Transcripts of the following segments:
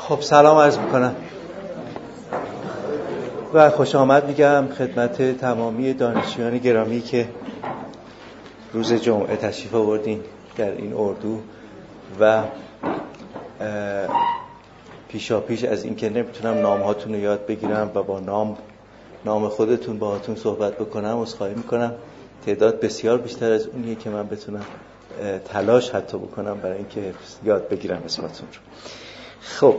خب سلام عرض میکنم و خوش آمد میگم خدمت تمامی دانشجویان گرامی که روز جمعه تشریف آوردین در این اردو و پیشاپیش از این که نمیتونم نامهاتون رو یاد بگیرم و با نام خودتون باهاتون صحبت بکنم عذرخواهی میکنم. تعداد بسیار بیشتر از اونیه که من بتونم تلاش حتی بکنم برای اینکه یاد بگیرم اسمتون رو. خب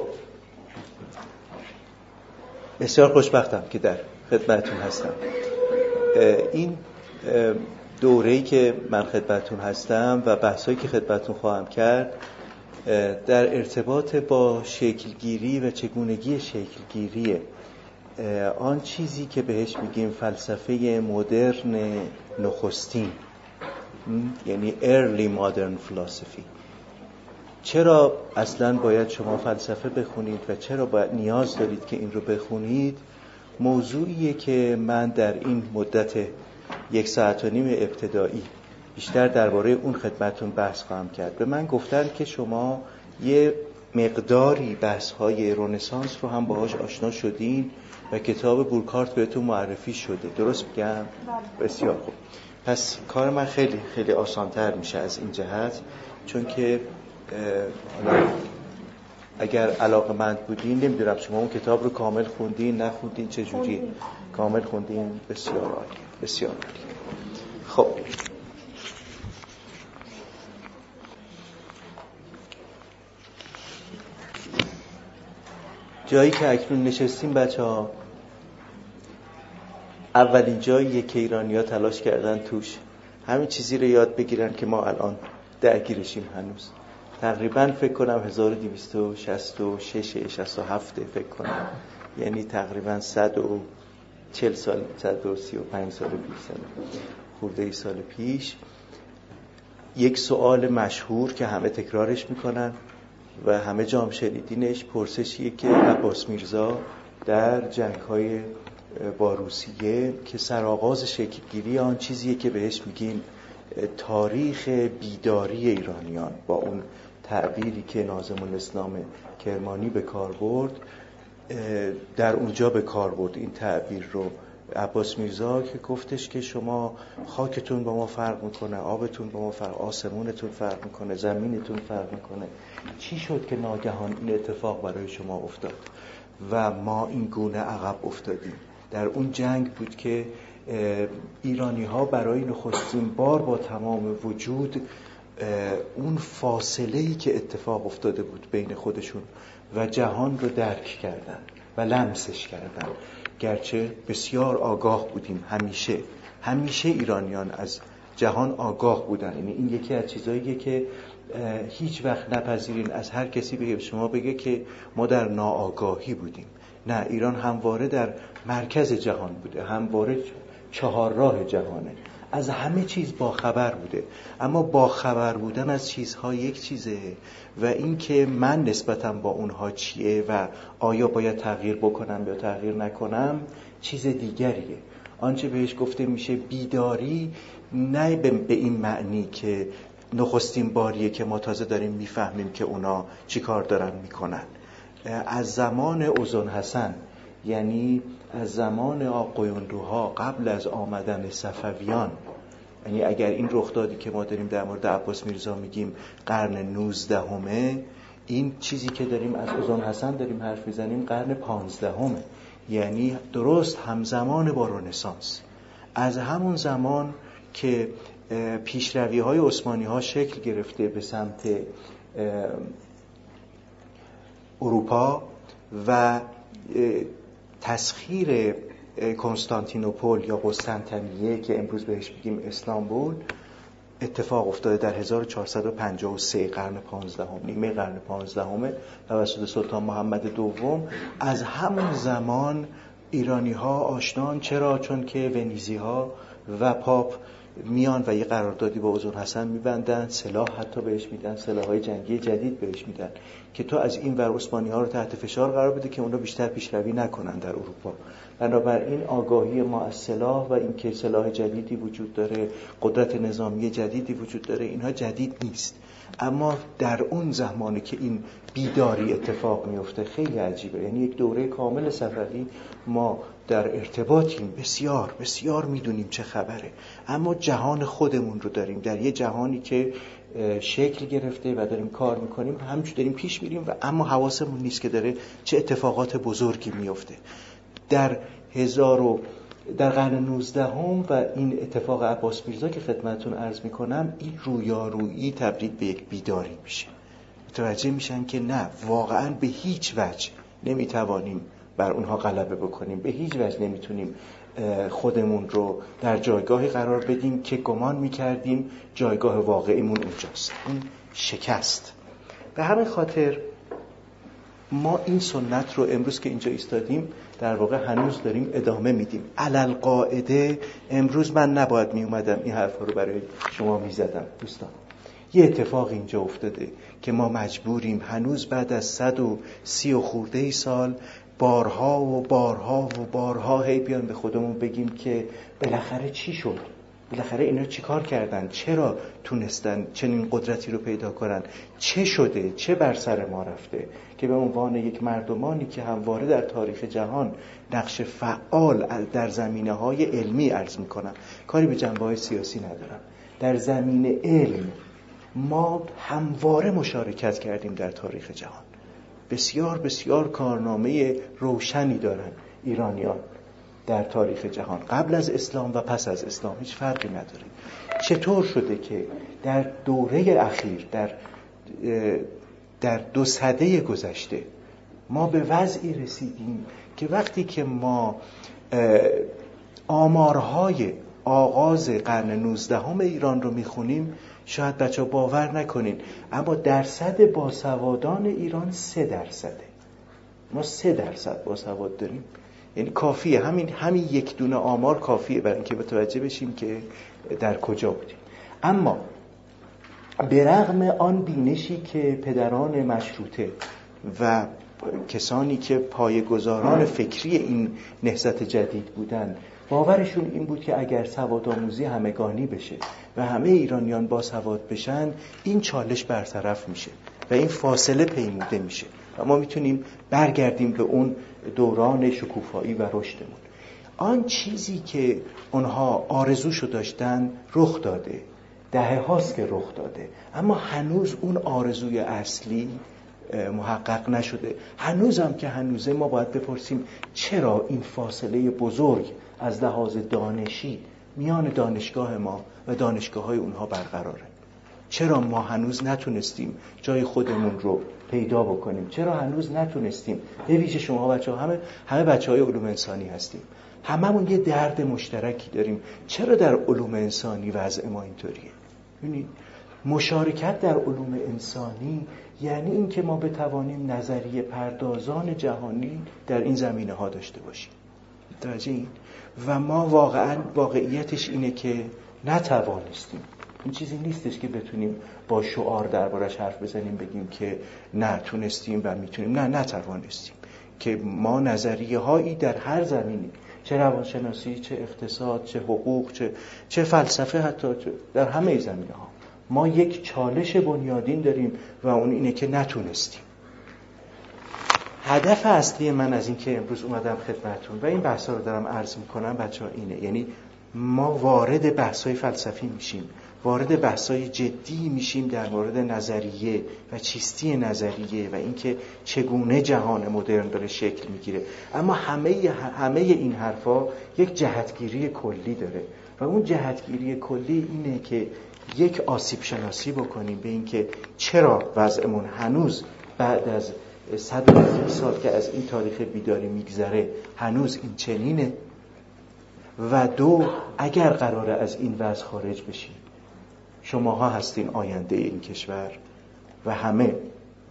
بسیار خوشبختم که در خدمتتون هستم. این دوره‌ای که من خدمتتون هستم و بحثایی که خدمتتون خواهم کرد در ارتباط با شکلگیری و چگونگی شکلگیری آن چیزی که بهش میگیم فلسفه مدرن نخستین، یعنی early modern philosophy. چرا اصلا باید شما فلسفه بخونید و چرا باید نیاز دارید که این رو بخونید؟ موضوعیه که من در این مدت 1.5 ساعت ابتدایی بیشتر درباره اون خدمتون بحث خواهم کرد. به من گفتن که شما یه مقداری بحث‌های رنسانس رو هم باهاش آشنا شدین و کتاب بورکارت بهتون معرفی شده. درست میگم؟ بسیار خوب. پس کار من خیلی خیلی آسان‌تر میشه از این جهت، چون که اگر علاقه‌مند بودین، نمیدونم شما اون کتاب رو کامل خوندین نخوندین چجوری؟ کامل خوندین؟ بسیار عالی، بسیار عالی. خب جایی که اکنون نشستیم بچه‌ها اولین جاییه که ایرانی‌ها تلاش کردن توش همین چیزی رو یاد بگیرن که ما الان درگیرشیم هنوز. تقریباً فکر کنم 1266 67 فکر کنم، یعنی تقریباً 140 سال 135 سال پیش، خورده سال پیش. یک سوال مشهور که همه تکرارش میکنن و همه جام شنیدینش، پرسشیه که عباس میرزا در جنگ‌های با روسیه که سرآغاز شکلگیری آن چیزیه که بهش میگیم تاریخ بیداری ایرانیان، با اون تعبیری که ناظم الاسلام کرمانی به کار برد، در اونجا به کار برد این تعبیر رو عباس میرزا، که گفتش که شما خاکتون با ما فرق میکنه، آبتون با ما فرق، آسمونتون فرق میکنه، زمینتون فرق میکنه. چی شد که ناگهان این اتفاق برای شما افتاد و ما این گونه عقب افتادیم؟ در اون جنگ بود که ایرانی ها برای نخستین بار با تمام وجود اون فاصله‌ای که اتفاق افتاده بود بین خودشون و جهان رو درک کردن و لمسش کردن. گرچه بسیار آگاه بودیم، همیشه ایرانیان از جهان آگاه بودن. یعنی این یکی از چیزاییه که هیچ وقت نپذیرین از هر کسی بگه شما بگه که ما در ناآگاهی بودیم. نه، ایران همواره در مرکز جهان بوده، همواره چهارراه جهانه، از همه چیز باخبر بوده. اما باخبر بودن از چیزها یک چیزه و این که من نسبتم با اونها چیه و آیا باید تغییر بکنم یا تغییر نکنم چیز دیگریه. آنچه بهش گفته میشه بیداری، نه به این معنی که نخستین باریه که ما تازه داریم میفهمیم که اونا چی کار دارن میکنن. از زمان اوزون حسن، یعنی از زمان آقایونروها قبل از آمدن صفویان، یعنی اگر این رخدادی که ما داریم در مورد عباس میرزا میگیم قرن 19 این چیزی که داریم از اوزون حسن داریم حرف میزنیم قرن 15، یعنی درست همزمان با رنسانس. از همون زمان که پیشروی‌های عثمانی‌ها شکل گرفته به سمت اروپا و تسخیر کنستانتینوپل یا قسطنطنیه که امروز بهش بگیم استانبول اتفاق افتاده در 1453 قرن 15، نیمه قرن 15 توسط سلطان محمد دوم. از همون زمان ایرانی ها آشنان. چرا؟ چون که ونیزی ها و پاپ میان و یه قراردادی با اوزون حسن میبندن، سلاح حتی بهش میدن، سلاح‌های جنگی جدید بهش میدن. که تو از این ور عثمانی‌ها رو تحت فشار قرار بده که اونا بیشتر پیشروی نکنن در اروپا. بنابراین آگاهی ما از سلاح و اینکه سلاح جدیدی وجود داره، قدرت نظامی جدیدی وجود داره، اینها جدید نیست. اما در اون زمانی که این بیداری اتفاق میفته خیلی عجیبه. یعنی یک دوره کامل صفوی ما در ارتباطیم، بسیار بسیار میدونیم چه خبره، اما جهان خودمون رو داریم، در یه جهانی که شکل گرفته و داریم کار میکنیم، همینجور داریم پیش میریم و اما حواسمون نیست که داره چه اتفاقات بزرگی میفته. در قرن 19 و این اتفاق عباس میرزا که خدمتتون عرض میکنم، این رویارویی تبدیل به یک بیداری میشه. متوجه میشن که نه، واقعا به هیچ وجه نمیتوانیم بر اونها غلبه بکنیم، به هیچ وجه نمیتونیم خودمون رو در جایگاهی قرار بدیم که گمان میکردیم جایگاه واقعیمون اونجاست. اون شکست. به همین خاطر ما این سنت رو امروز که اینجا ایستادیم در واقع هنوز داریم ادامه میدیم. علالقاعده امروز من نباید میومدم این حرفا رو برای شما میزدم دوستان. یه اتفاق اینجا افتاده که ما مجبوریم هنوز بعد از 130 و خورده سال بارها و بارها و بارها هی بیان به خودمون بگیم که بالاخره چی شد؟ بالاخره اینا چی کار کردن؟ چرا تونستن چنین قدرتی رو پیدا کنن؟ چه شده؟ چه بر سر ما رفته؟ که به عنوان یک مردمانی که همواره در تاریخ جهان نقش فعال در زمینه‌های علمی عرض می‌کنم، کاری به جنبه‌های سیاسی ندارم، در زمینه علم ما همواره مشارکت کردیم در تاریخ جهان. بسیار بسیار کارنامه روشنی دارن ایرانیان در تاریخ جهان، قبل از اسلام و پس از اسلام هیچ فرقی نداره. چطور شده که در دوره اخیر در 2 سده گذشته ما به وضعی رسیدیم که وقتی که ما آمارهای آغاز قرن 19 ایران رو میخونیم، شاید بچه باور نکنین، اما درصد باسوادان ایران 3%. ما 3% باسواد داریم. یعنی کافیه، همین یک دونه آمار کافیه برای اینکه متوجه بشیم که در کجا بودیم. اما به رغم آن بینشی که پدران مشروطه و کسانی که پایه‌گذاران فکری این نهضت جدید بودن باورشون این بود که اگر سوادآموزی همگانی بشه و همه ایرانیان باسواد بشن، این چالش برطرف میشه و این فاصله پیموده میشه و ما میتونیم برگردیم به اون دوران شکوفایی و رشدمون. آن چیزی که اونها آرزوشو داشتن رخ داده، دهه هاست که رخ داده، اما هنوز اون آرزوی اصلی محقق نشده. هنوزم که هنوزه ما باید بپرسیم چرا این فاصله بزرگ از لحاظ دانشی میان دانشگاه ما و دانشگاه‌های اونها برقراره. چرا ما هنوز نتونستیم جای خودمون رو پیدا بکنیم؟ چرا هنوز نتونستیم، به ویژه شما بچه‌ها، همه بچه‌های علوم انسانی هستیم، هممون یه درد مشترکی داریم. چرا در علوم انسانی وضع ما اینطوریه؟ یعنی مشارکت در علوم انسانی یعنی این که ما بتوانیم نظریه پردازان جهانی در این زمینه ها داشته باشیم. متوجه این؟ و ما واقعیتش اینه که نتوانستیم. این چیزی نیستش که بتونیم با شعار دربارش حرف بزنیم بگیم که نه تونستیم و میتونیم. نه، نتوانستیم. که ما نظریه هایی در هر زمینی، چه روانشناسی، چه اقتصاد، چه حقوق، چه فلسفه، حتی در همه زمینه ها ما یک چالش بنیادین داریم و اون اینه که نتونستیم. هدف اصلی من از این که امروز اومدم خدمتتون و این بحثا رو دارم عرض میکنم بچه‌ها اینه، یعنی ما وارد بحث‌های فلسفی میشیم، وارد بحث‌های جدی میشیم در مورد نظریه و چیستی نظریه و اینکه چگونه جهان مدرن داره شکل میگیره. اما همه این حرفا یک جهتگیری کلی داره و اون جهتگیری کلی اینه که یک آسیب شناسی بکنیم به اینکه چرا وضعمون هنوز بعد از 130 سال که از این تاریخ بیداری میگذره هنوز این چنینه، و 2 اگر قراره از این وضع خارج بشیم، شماها هستین آینده این کشور و همه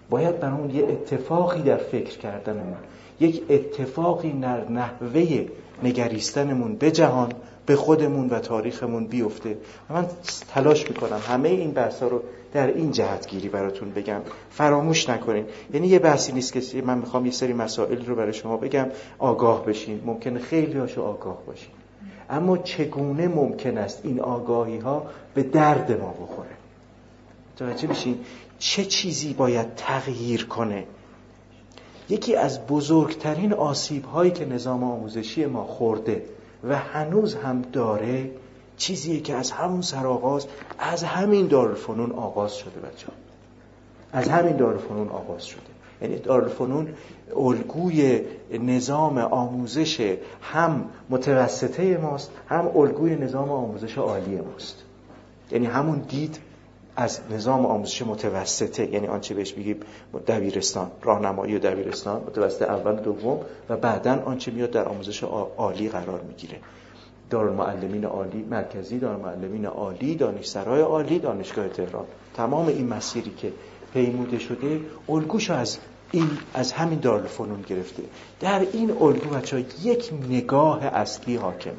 باید برامون یه اتفاقی در فکر کردنمون، یک اتفاقی در نحوه نگریستنمون به جهان، به خودمون و تاریخمون بیفته. و من تلاش میکنم همه این بحثا رو در این جهتگیری براتون بگم، فراموش نکنین. یعنی یه بحثی نیست که من میخوام یه سری مسائل رو برای شما بگم آگاه بشین، ممکنه خیلی هاشو آگاه باشین، اما چگونه ممکن است این آگاهی ها به درد ما بخوره؟ متوجه بشین چه چیزی باید تغییر کنه. یکی از بزرگترین آسیب هایی که نظام آموزشی ما خورده و هنوز هم داره، چیزیه که از همون سرآغاز از همین دارالفنون آغاز شده بچه‌ها. از همین دارالفنون آغاز شده. یعنی دارالفنون الگوی نظام آموزش هم متوسطه ماست، هم الگوی نظام آموزش عالی ماست. یعنی همون دید از نظام آموزش متوسطه، یعنی آنچه بهش میگیم دبیرستان، راهنمایی و دبیرستان، متوسط اول و دوم، و بعداً آنچه میاد در آموزش عالی قرار میگیره. دارالمعلمین عالی مرکزی، دارالمعلمین عالی، دانشسرای عالی، دانشگاه تهران. تمام این مسیری که پیموده شده الگوش از همین دارالفنون گرفته. در این الگو بچه‌ها یک نگاه اصلی حاکمه.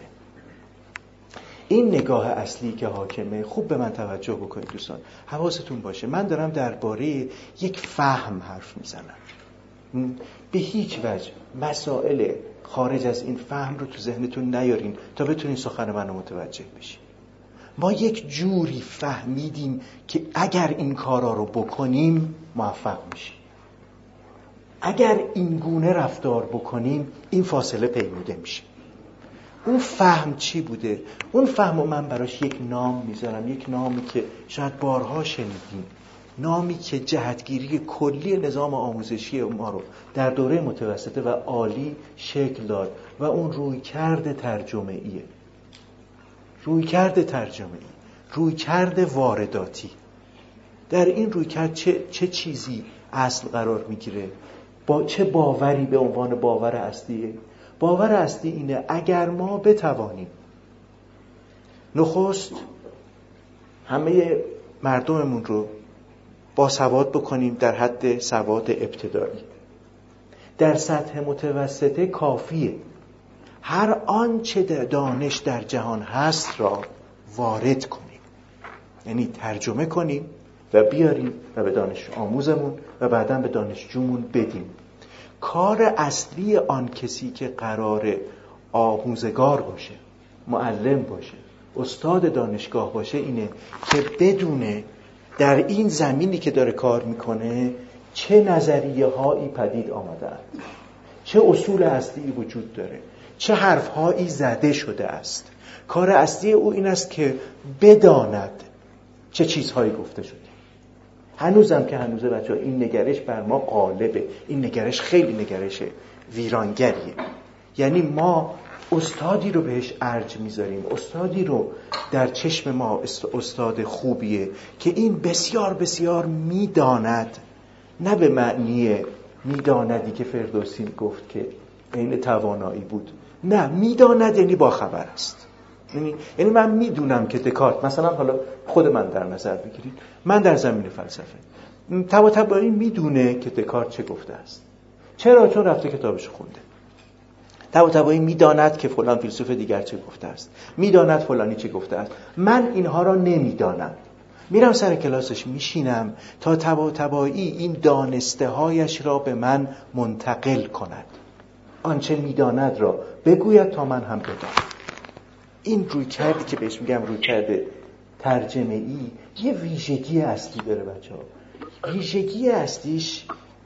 این نگاه اصلی که حاکمه، خوب به من توجه بکنید دوستان، حواستون باشه من دارم درباره یک فهم حرف میزنم. به هیچ وجه مسائل خارج از این فهم رو تو ذهنتون نیارین تا بتونین سخن منو متوجه بشین. ما یک جوری فهمیدیم که اگر این کارا رو بکنیم موفق میشیم، اگر این گونه رفتار بکنیم این فاصله پیموده میشه. اون فهم چی بوده؟ اون فهم رو من براش یک نام میذارم، یک نامی که شاید بارها شنیدیم، نامی که جهتگیری کلی نظام آموزشی ما رو در دوره متوسطه و عالی شکل داد و اون رویکرد ترجمه‌ایه. رویکرد وارداتی. در این رویکرد چه چیزی اصل قرار میگیره؟ با چه باوری به عنوان باور اصلیه؟ باور اصلی اینه اگر ما بتوانیم نخست همه مردممون رو با سواد بکنیم در حد سواد ابتدایی، در سطح متوسطه کافیه هر آنچه دانش در جهان هست را وارد کنیم، یعنی ترجمه کنیم و بیاریم و به دانش آموزمون و بعداً به دانشجومون بدیم. کار اصلی آن کسی که قرار آموزگار باشه، معلم باشه، استاد دانشگاه باشه اینه که بدونه در این زمینی که داره کار میکنه چه نظریه هایی پدید آمدن، چه اصول اصلی وجود داره، چه حرف هایی زده شده است. کار اصلی او این است که بداند چه چیزهایی گفته شده. هنوزم که هنوزه بچه‌ها این نگرش بر ما غالبه. این نگرش خیلی نگرش ویرانگریه. یعنی ما استادی رو بهش ارج میذاریم، استادی رو در چشم ما استاد خوبیه که این بسیار بسیار میداند، نه به معنی میداندی که فردوسی گفت که این توانایی بود، نه، میداند یعنی با خبر است. یعنی من میدونم که دکارت، مثلا حالا خود من در نظر بگیرید، من در زمین فلسفه طباطبایی میدونه که دکارت چه گفته است. چرا؟ چون رفته کتابش خونده. طباطبایی میداند که فلان فیلسوف دیگر چه گفته است، میداند فلانی چه گفته است. من اینها را نمیدانم، میرم سر کلاسش میشینم تا طباطبایی این دانسته هایش را به من منتقل کند، آنچه میداند را بگوید تا من هم بدانم. این رویکردی که بهش میگم رویکرد ترجمه‌ای یه ویژگی اصلی داره بچه‌ها. ویژگی اصلیش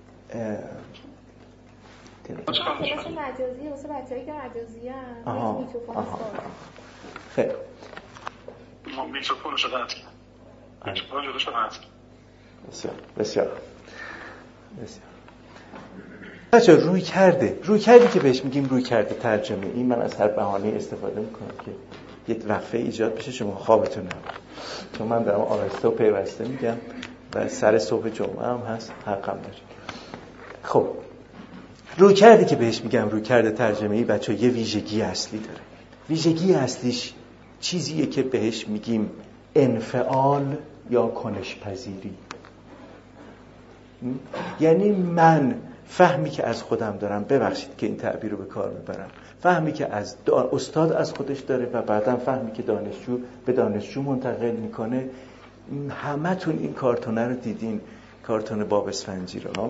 کلاس مجازی واسه بچه‌ای که مجازی ان میکروفون خیلی میکروفونش رو قطع کن. میکروفون جلوش رو قطع کن. بسیار بچه رویکردی که بهش میگیم رویکرد ترجمه، این من از هر بهانه استفاده میکنم که یه وقفه ایجاد بشه شما خوابتون نبره، چون من دارم آهسته و پیوسته میگم و سر صبح جمعه هم هست، حقم داره. خب رویکردی که بهش میگم رویکرد ترجمه‌ای بچه یه ویژگی اصلی داره. ویژگی اصلیش چیزیه که بهش میگیم انفعال یا کنش پذیری. یعنی من فهمی که از خودم دارم، ببخشید که این تعبیر رو به کار میبرم، فهمی که از استاد از خودش داره و بعدم فهمی که دانشجو به دانشجو منتقل میکنه. همتون این کارتونه رو دیدین، کارتون باب اسفنجی رو.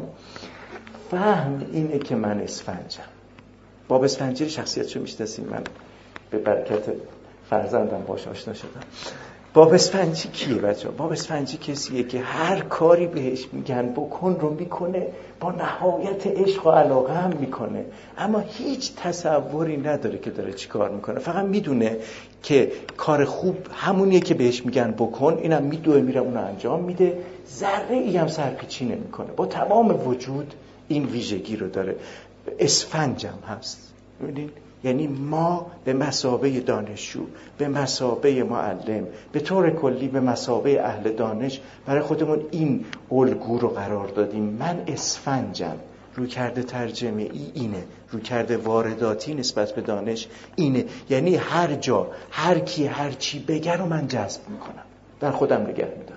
فهم اینه که من اسفنجم. باب اسفنجی شخصیتشو میشناسین، من به برکت فرزندم باهاش آشنا شدم. باب اسفنجی کیه بچه‌ها؟ باب اسفنجی کسیه که هر کاری بهش میگن بکن رو میکنه، با نهایت عشق و علاقه هم میکنه، اما هیچ تصوری نداره که داره چی کار میکنه. فقط میدونه که کار خوب همونیه که بهش میگن بکن، اینم میدوه میره اونو انجام میده، ذره ای هم سرپیچی نمیکنه. با تمام وجود این ویژگی رو داره. اسفنجم هست. ببینید، یعنی ما به مثابه دانشجو، به مثابه معلم، به طور کلی به مثابه اهل دانش برای خودمون این الگو رو قرار دادیم. من اسفنجم. رویکرد ترجمه ای اینه، رویکرد وارداتی نسبت به دانش اینه. یعنی هر جا هر کی هر چی بگه رو من جذب میکنم، در خودم نگه میدارم.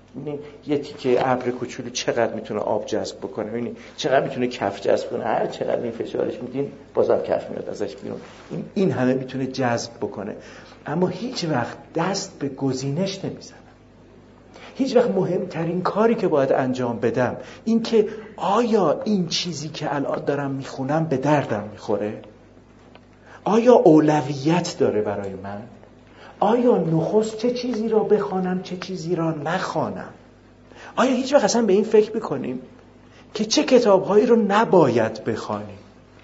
یه تیکه ابر کوچولو چقدر میتونه آب جذب بکنه، ببینید چقدر میتونه کف جذب کنه، هر چقدر این فشارش میدین بازم کف میاد ازش بیرون. این همه میتونه جذب بکنه، اما هیچ وقت دست به گزینش نمیزنم. هیچ وقت مهمترین کاری که باید انجام بدم این که آیا این چیزی که الان دارم میخونم به دردم میخوره؟ آیا اولویت داره برای من؟ آیا نخست چه چیزی را بخوانم چه چیزی را نخوانم؟ آیا هیچ وقت اصلا به این فکر بکنیم که چه کتاب‌هایی رو نباید بخوانیم،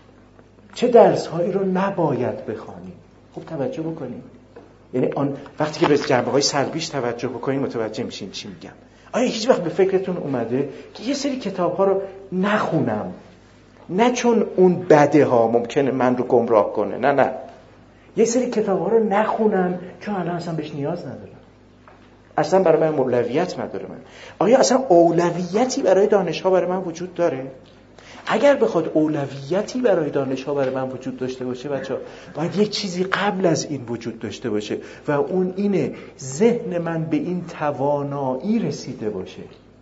چه درس‌هایی رو نباید بخوانیم؟ خوب توجه بکنیم. یعنی آن وقتی که به جنبه‌های سلبیش توجه بکنیم متوجه میشیم چی میگم. آیا هیچ وقت به فکرتون اومده که یه سری کتاب‌ها رو نخونم، نه چون اون بده ها ممکنه من رو گمراه کنه، نه، یه سری کتاب‌ها رو نخونم چون الان اصلا بهش نیاز ندارم، اصلا برای من اولویت نداره. من آیا اصلا اولویتی برای دانش‌ها برای من وجود داره؟ اگر بخواد اولویتی برای دانش‌ها برای من وجود داشته باشه بچه‌ها، باید یک چیزی قبل از این وجود داشته باشه و اون اینه ذهن من به این توانایی رسیده باشه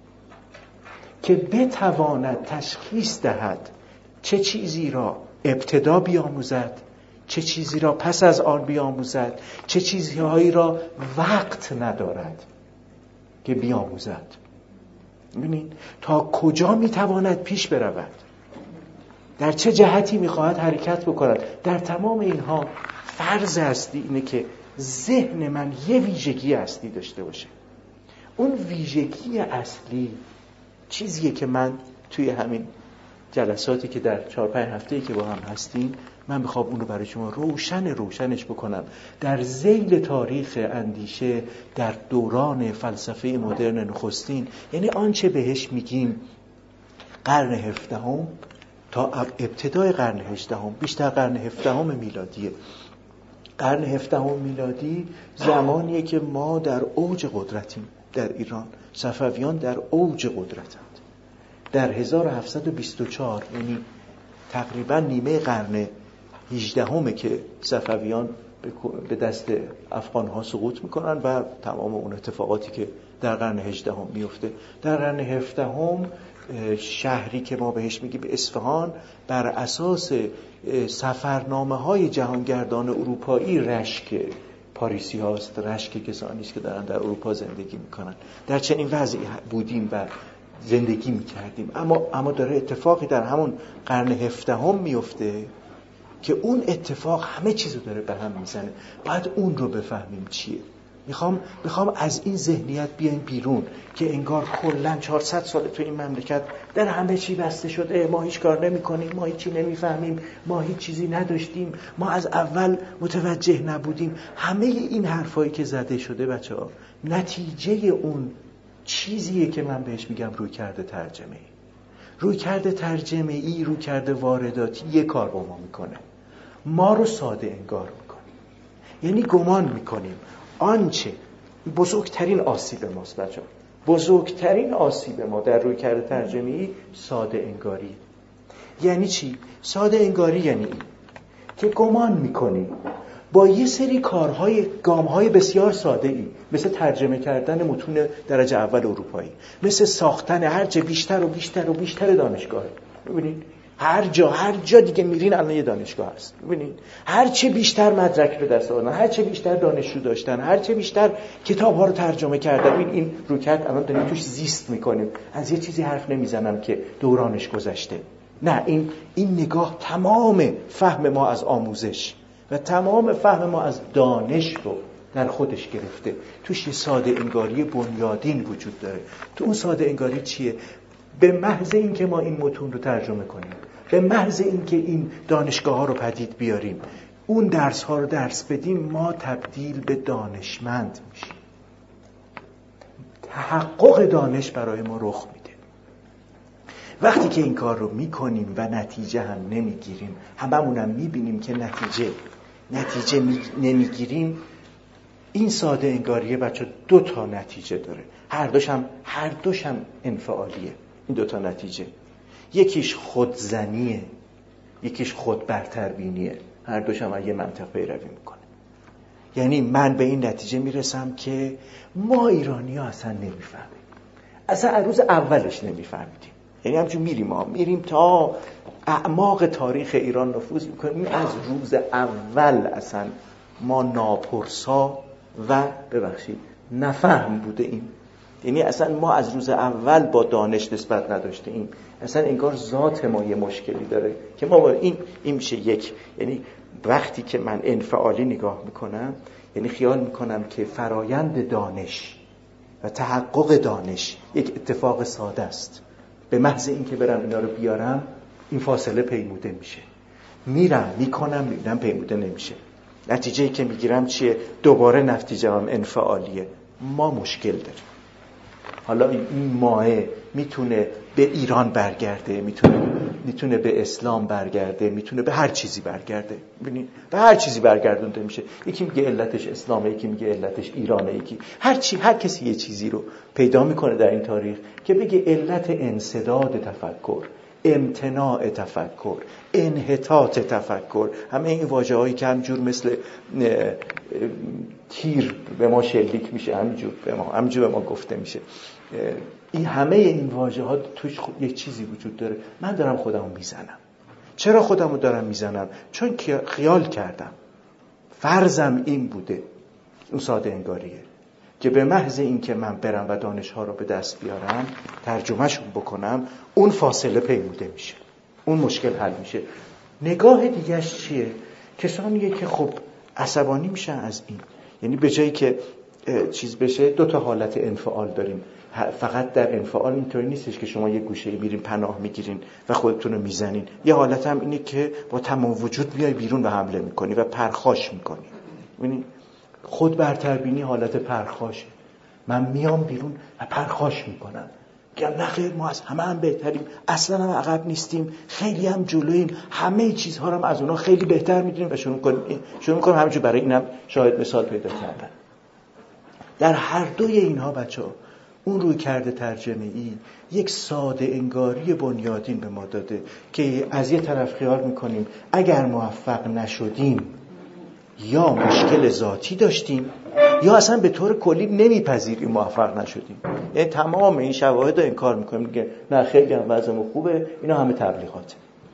که بتواند تشخیص دهد چه چیزی را ابتدا بیاموزد، چه چیزی را پس از آن بیاموزد، چه چیزهایی را وقت ندارد که بیاموزد. ببینید تا کجا میتواند پیش برود، در چه جهتی میخواهد حرکت بکند. در تمام اینها فرض اصلی اینه که ذهن من یه ویژگی اصلی داشته باشه. اون ویژگی اصلی چیزیه که من توی همین جلساتی که در 4-5 هفته‌ای که با هم هستیم من میخوام اون رو برای شما روشنش بکنم. در ذیل تاریخ اندیشه در دوران فلسفه مدرن نخستین، یعنی آنچه بهش میگیم قرن 17 تا ابتدای قرن 18، بیشتر قرن 17 میلادیه. قرن 17 میلادی زمانیه که ما در اوج قدرتیم در ایران. صفویان در اوج قدرتند. در 1724 یعنی تقریبا نیمه قرن 18 که صفویان به دست افغان‌ها سقوط میکنن و تمام اون اتفاقاتی که در قرن 18 میفته. در قرن 17 شهری که ما بهش میگیم اصفهان بر اساس سفرنامه‌های جهانگردان اروپایی رشک پاریسی هاست، رشک کسانی است که دارن در اروپا زندگی میکنن. در چنین وضعی بودیم و زندگی میکردیم، اما داره اتفاقی در همون قرن 17 میفته که اون اتفاق همه چیزو داره به هم میزنه. باید اون رو بفهمیم چیه. میخوام از این ذهنیت بیایم بیرون که انگار کلاً 400 سال تو این مملکت در همه چی بسته شده، ما هیچ کار نمی کنیم، ما هیچی نمیفهمیم، ما هیچ چیزی نداشتیم، ما از اول متوجه نبودیم. همه این حرفایی که زده شده بچه‌ها نتیجه اون چیزیه که من بهش میگم رویکرد ترجمه‌ای. رویکرد ترجمه‌ای، رویکرد وارداتی یه کار با ما میکنه، ما رو ساده انگار میکنه. یعنی گمان میکنیم آنچه بزرگترین آسیب ماست بچه‌ها، بزرگترین آسیب ما در رویکرد ترجمه‌ای ساده انگاری. یعنی چی؟ ساده انگاری یعنی این که گمان میکنیم با یه سری کارهای گامهای بسیار ساده ای، مثل ترجمه کردن متون درجه اول اروپایی، مثل ساختن هرچه بیشتر و بیشتر و بیشتر دانشگاه. ببینید هر جا دیگه میرین الان یه دانشگاه هست. ببینید هر چه بیشتر مدرک رو دست آوردن، هر چه بیشتر دانشجو داشتن، هر چه بیشتر کتاب‌ها رو ترجمه کردن. این روکت الان داریم توش زیست میکنیم. از یه چیزی حرف نمیزنم که دورانش گذشته. نه، این نگاه تمام فهم ما از آموزش و تمام فهم ما از دانش رو در خودش گرفته. توش یه ساده انگاری بنیادین وجود داره. تو اون ساده انگاری چیه؟ به محض اینکه ما این متون رو ترجمه کنیم، به محض اینکه این دانشگاه ها رو پدید بیاریم، اون درس ها رو درس بدیم، ما تبدیل به دانشمند میشیم. تحقق دانش برای ما رخ میده. وقتی که این کار رو میکنیم و نتیجه هم نمیگیریم، هممونم میبینیم که نتیجه نمیگیریم، این ساده انگاریه بچه 2 تا نتیجه داره. هر دوش هم انفعالیه. این 2 تا نتیجه، یکیش خودزنیه، یکیش خود برتربینیه. هر دوش هم یه منطق پیروی میکنه. یعنی من به این نتیجه میرسم که ما ایرانی ها اصلا نمیفهمیم، اصلا روز اولش نمیفهمیدیم. یعنی همچون میریم تا اعماق تاریخ ایران نفوذ میکنیم، از روز اول اصلا ما ناپرسا و نفهم بوده ایم. یعنی اصلا ما از روز اول با دانش نسبت نداشته ایم. اصلا انگار ذات ما یه مشکلی داره که ما با این میشه یک. یعنی وقتی که من انفعالی نگاه میکنم، یعنی خیال میکنم که فرایند دانش و تحقق دانش یک اتفاق ساده است. به محض اینکه برم اینا رو بیارم، این فاصله پیموده میشه. میرم میکنم، میبینم پیموده نمیشه. نتیجه‌ای که میگیرم چیه؟ دوباره نتیجه هم انفعالیه. ما مشکل داریم. حالا این مایه میتونه به ایران برگرده، میتونه به اسلام برگرده، میتونه به هر چیزی برگرده. ببینید به هر چیزی برگردونده میشه. یکی میگه علتش اسلامه، یکی میگه علتش ایرانه، یکی هر کسی یه چیزی رو پیدا میکنه در این تاریخ که بگه علت انسداد تفکر، امتناع تفکر، انحطاط تفکر، همه این واژه‌هایی که همجور مثل تیر به ما شلیک میشه، همجور به ما گفته میشه، این همه این واژه‌ها توش یک چیزی وجود داره. من دارم خودمو میزنم. چرا خودمو دارم میزنم؟ چون که خیال کردم، فرضم این بوده، اون ساده انگاریه، که به محض این که من برم و دانش‌ها رو به دست بیارم، ترجمهشون بکنم، اون فاصله پیموده میشه، اون مشکل حل میشه. نگاه دیگه‌اش چیه؟ کسانیه که خب عصبانی میشن از این. یعنی به جایی که چیز بشه، 2 تا حالت انفعال داریم. فقط در انفعال اینطوری نیستش که شما یه گوشه میرین پناه میگیرین و خودتون رو میزنین. یه حالت هم اینه که با تمام وجود میای بیرون و حمله میکنی و پرخاش میکنی. یعنی خود برتربینی حالت پرخاشه. من میام بیرون و پرخاش میکنم، میگم نه خیر، ما از همه هم بهتریم، اصلا هم عقب نیستیم، خیلی هم جلوییم، همه چیزها رو هم از اونا خیلی بهتر میدونیم و شروع میکنم همینجور برای اینم شاید مثال پیدا کردن. در هر دوی اینها بچه‌ها اون روی کرده ترجمه‌ای یک ساده انگاری بنیادین به ما داده که از یه طرف خیال میکنیم اگر موفق نشدیم یا مشکل ذاتی داشتیم یا اصلا به طور کلی نمیپذیریم موفق نشدیم. یعنی تمام این شواهد رو انکار میکنیم، میگه نه خیلی هم وضعمون خوبه، اینا همه تبلیغاته.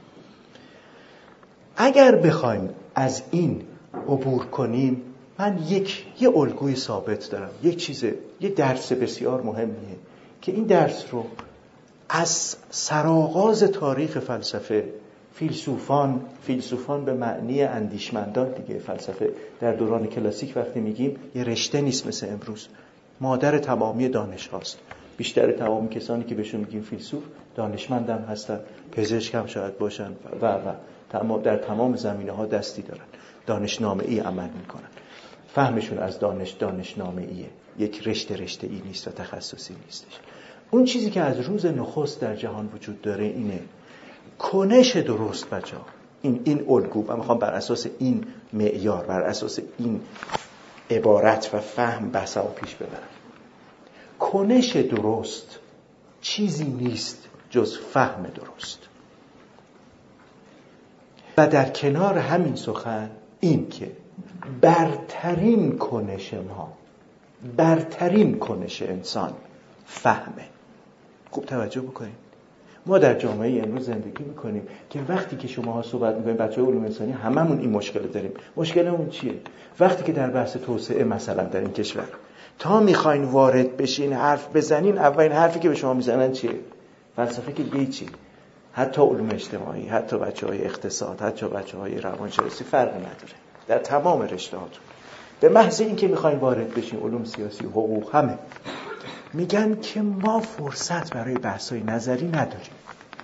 اگر بخوایم از این عبور کنیم، من یه الگوی ثابت دارم، یه درس بسیار مهمیه که این درس رو از سرآغاز تاریخ فلسفه، فیلسوفان به معنی اندیشمندان دیگه، فلسفه در دوران کلاسیک وقتی میگیم یه رشته نیست مثل امروز، مادر تمامی دانش هاست. بیشتر تمام کسانی که بهشون میگیم فیلسوف دانشمند هم هستن، پزشک هم شاید باشن و در تمام زمینه ها دستی دارن، دانشنامه‌ای عمل میکنن. فهمشون از دانشنامه‌ایه، یک رشته ای نیست و تخصصی نیستش. اون چیزی که از روز نخست در جهان وجود داره اینه کنش درست بچه‌ها. این الگو، من میخوام بر اساس این معیار، بر اساس این عبارت و فهم بحثمو پیش ببرم. کنش درست چیزی نیست جز فهم درست. و در کنار همین سخن این که برترین کنش ما، برترین کنش انسان فهمه. خوب توجه بکنید. ما در جامعه امروز زندگی میکنیم که وقتی که شماها صحبت میکنیم، بچه‌های علوم انسانی هممون این مشکل داریم. مشکلمون چیه؟ وقتی که در بحث توسعه مثلا در این کشور تا میخواین وارد بشین حرف بزنین، اولین حرفی که به شما میزنن چیه؟ فلسفه که دیگه چی؟ حتی علوم اجتماعی، حتی بچه‌های اقتصاد، حتی بچه‌های روانشناسی فرق نداره. در تمام رشته‌هاتون به محض اینکه میخواین وارد بشین علوم سیاسی، حقوق، همه میگن که ما فرصت برای بحث‌های نظری نداریم.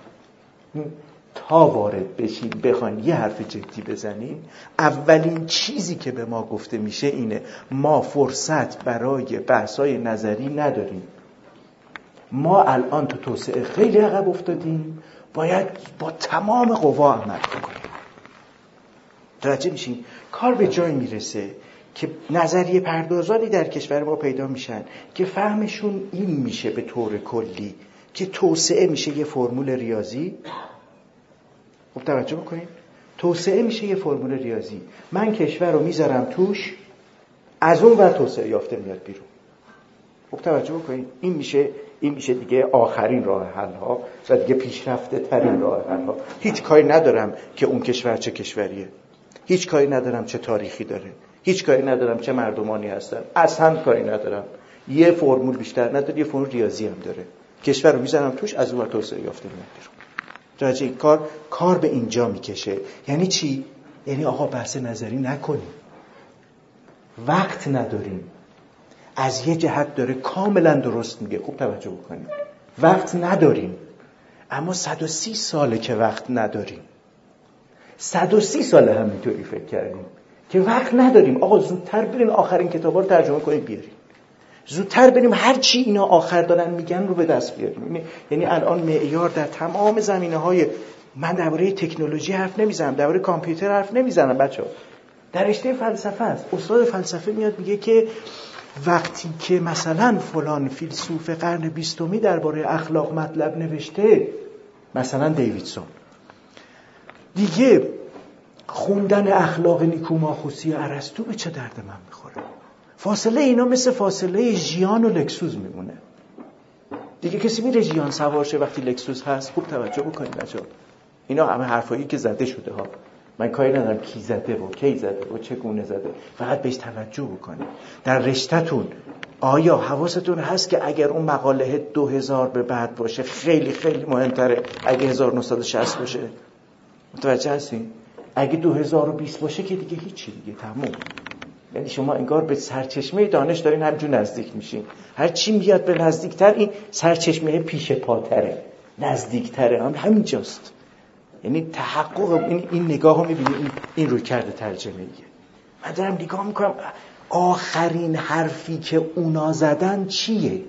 تا وارد بشین بخواین یه حرف جدی بزنین، اولین چیزی که به ما گفته میشه اینه ما فرصت برای بحث‌های نظری نداریم. ما الان تو توسعه خیلی عقب افتادیم، باید با تمام قوا عمل کنیم. توجه میشین؟ کار به جای میرسه که نظریه پردازانی در کشور ما پیدا میشن که فهمشون این میشه به طور کلی که توسعه میشه یه فرمول ریاضی. خب توجه بکنید، توسعه میشه یه فرمول ریاضی، من کشور رو میذارم توش، از اون ور توسعه یافته میاد بیرون. خب توجه بکنید، این میشه دیگه آخرین راه حل ها و دیگه پیشرفته ترین راه حل ها. هیچ کاری ندارم که اون کشور چه کشوریه، هیچ کاری ندارم چه تاریخی داره، هیچ کاری ندارم چه مردمانی هستن، اصلا کاری ندارم. یه فرمول بیشتر نداره، یه فرمول ریاضی هم داره. کشور رو میذارم توش، از اون ور توسعه یافته میاد بیرون. راجع کار به اینجا میکشه. یعنی چی؟ یعنی آقا بحث نظری نکنیم، وقت نداریم. از یه جهت داره کاملا درست میگه. خوب توجه بکنیم، وقت نداریم، اما 130 ساله که وقت نداریم. 130 ساله همینطوری فکر کردیم که وقت نداریم. آقا زودتر برین آخرین کتابا رو ترجمه کنیم بیاریم، زودتر بریم هر چی اینا آخر دارن میگن رو به دست بیاریم. یعنی الان معیار در تمام زمینه‌های، من درباره تکنولوژی حرف نمیزنم، درباره کامپیوتر حرف نمیزنم بچه‌ها، در رشته فلسفه است. استاد فلسفه میاد میگه که وقتی که مثلا فلان فیلسوف قرن 20 درباره اخلاق مطلب نوشته، مثلا دیویدسون، دیگه خوندن اخلاق نیکوماخوسی ارسطو به چه درد من میخوره؟ فاصله اینا مثل فاصله ژیان و لکسوس میمونه. دیگه کسی میره ژیان سوار شه وقتی لکسوس هست؟ خوب توجه بکنید بچه‌ها، اینا همه حرفایی که زده شده ها، من کاری ندارم کی زده و کی زده و چگونه زده، فقط بهش توجه بکنید. در رشته‌تون آیا حواستون هست که اگر اون مقاله 2000 به بعد باشه خیلی خیلی مهمتره اگه 1960 باشه؟ متوجه هستین؟ اگه 2020 باشه که دیگه هیچی، دیگه تموم. یعنی شما انگار به سرچشمه دانش دارین همینجور نزدیک میشین، هر چی میاد به نزدیکتر این سرچشمه پیش پاتره، نزدیکتره، همینجاست. یعنی تحقق این نگاه رو میبینی، این روی کرده ترجمه ایه. من دارم نگاه میکنم آخرین حرفی که اونا زدن چیه؟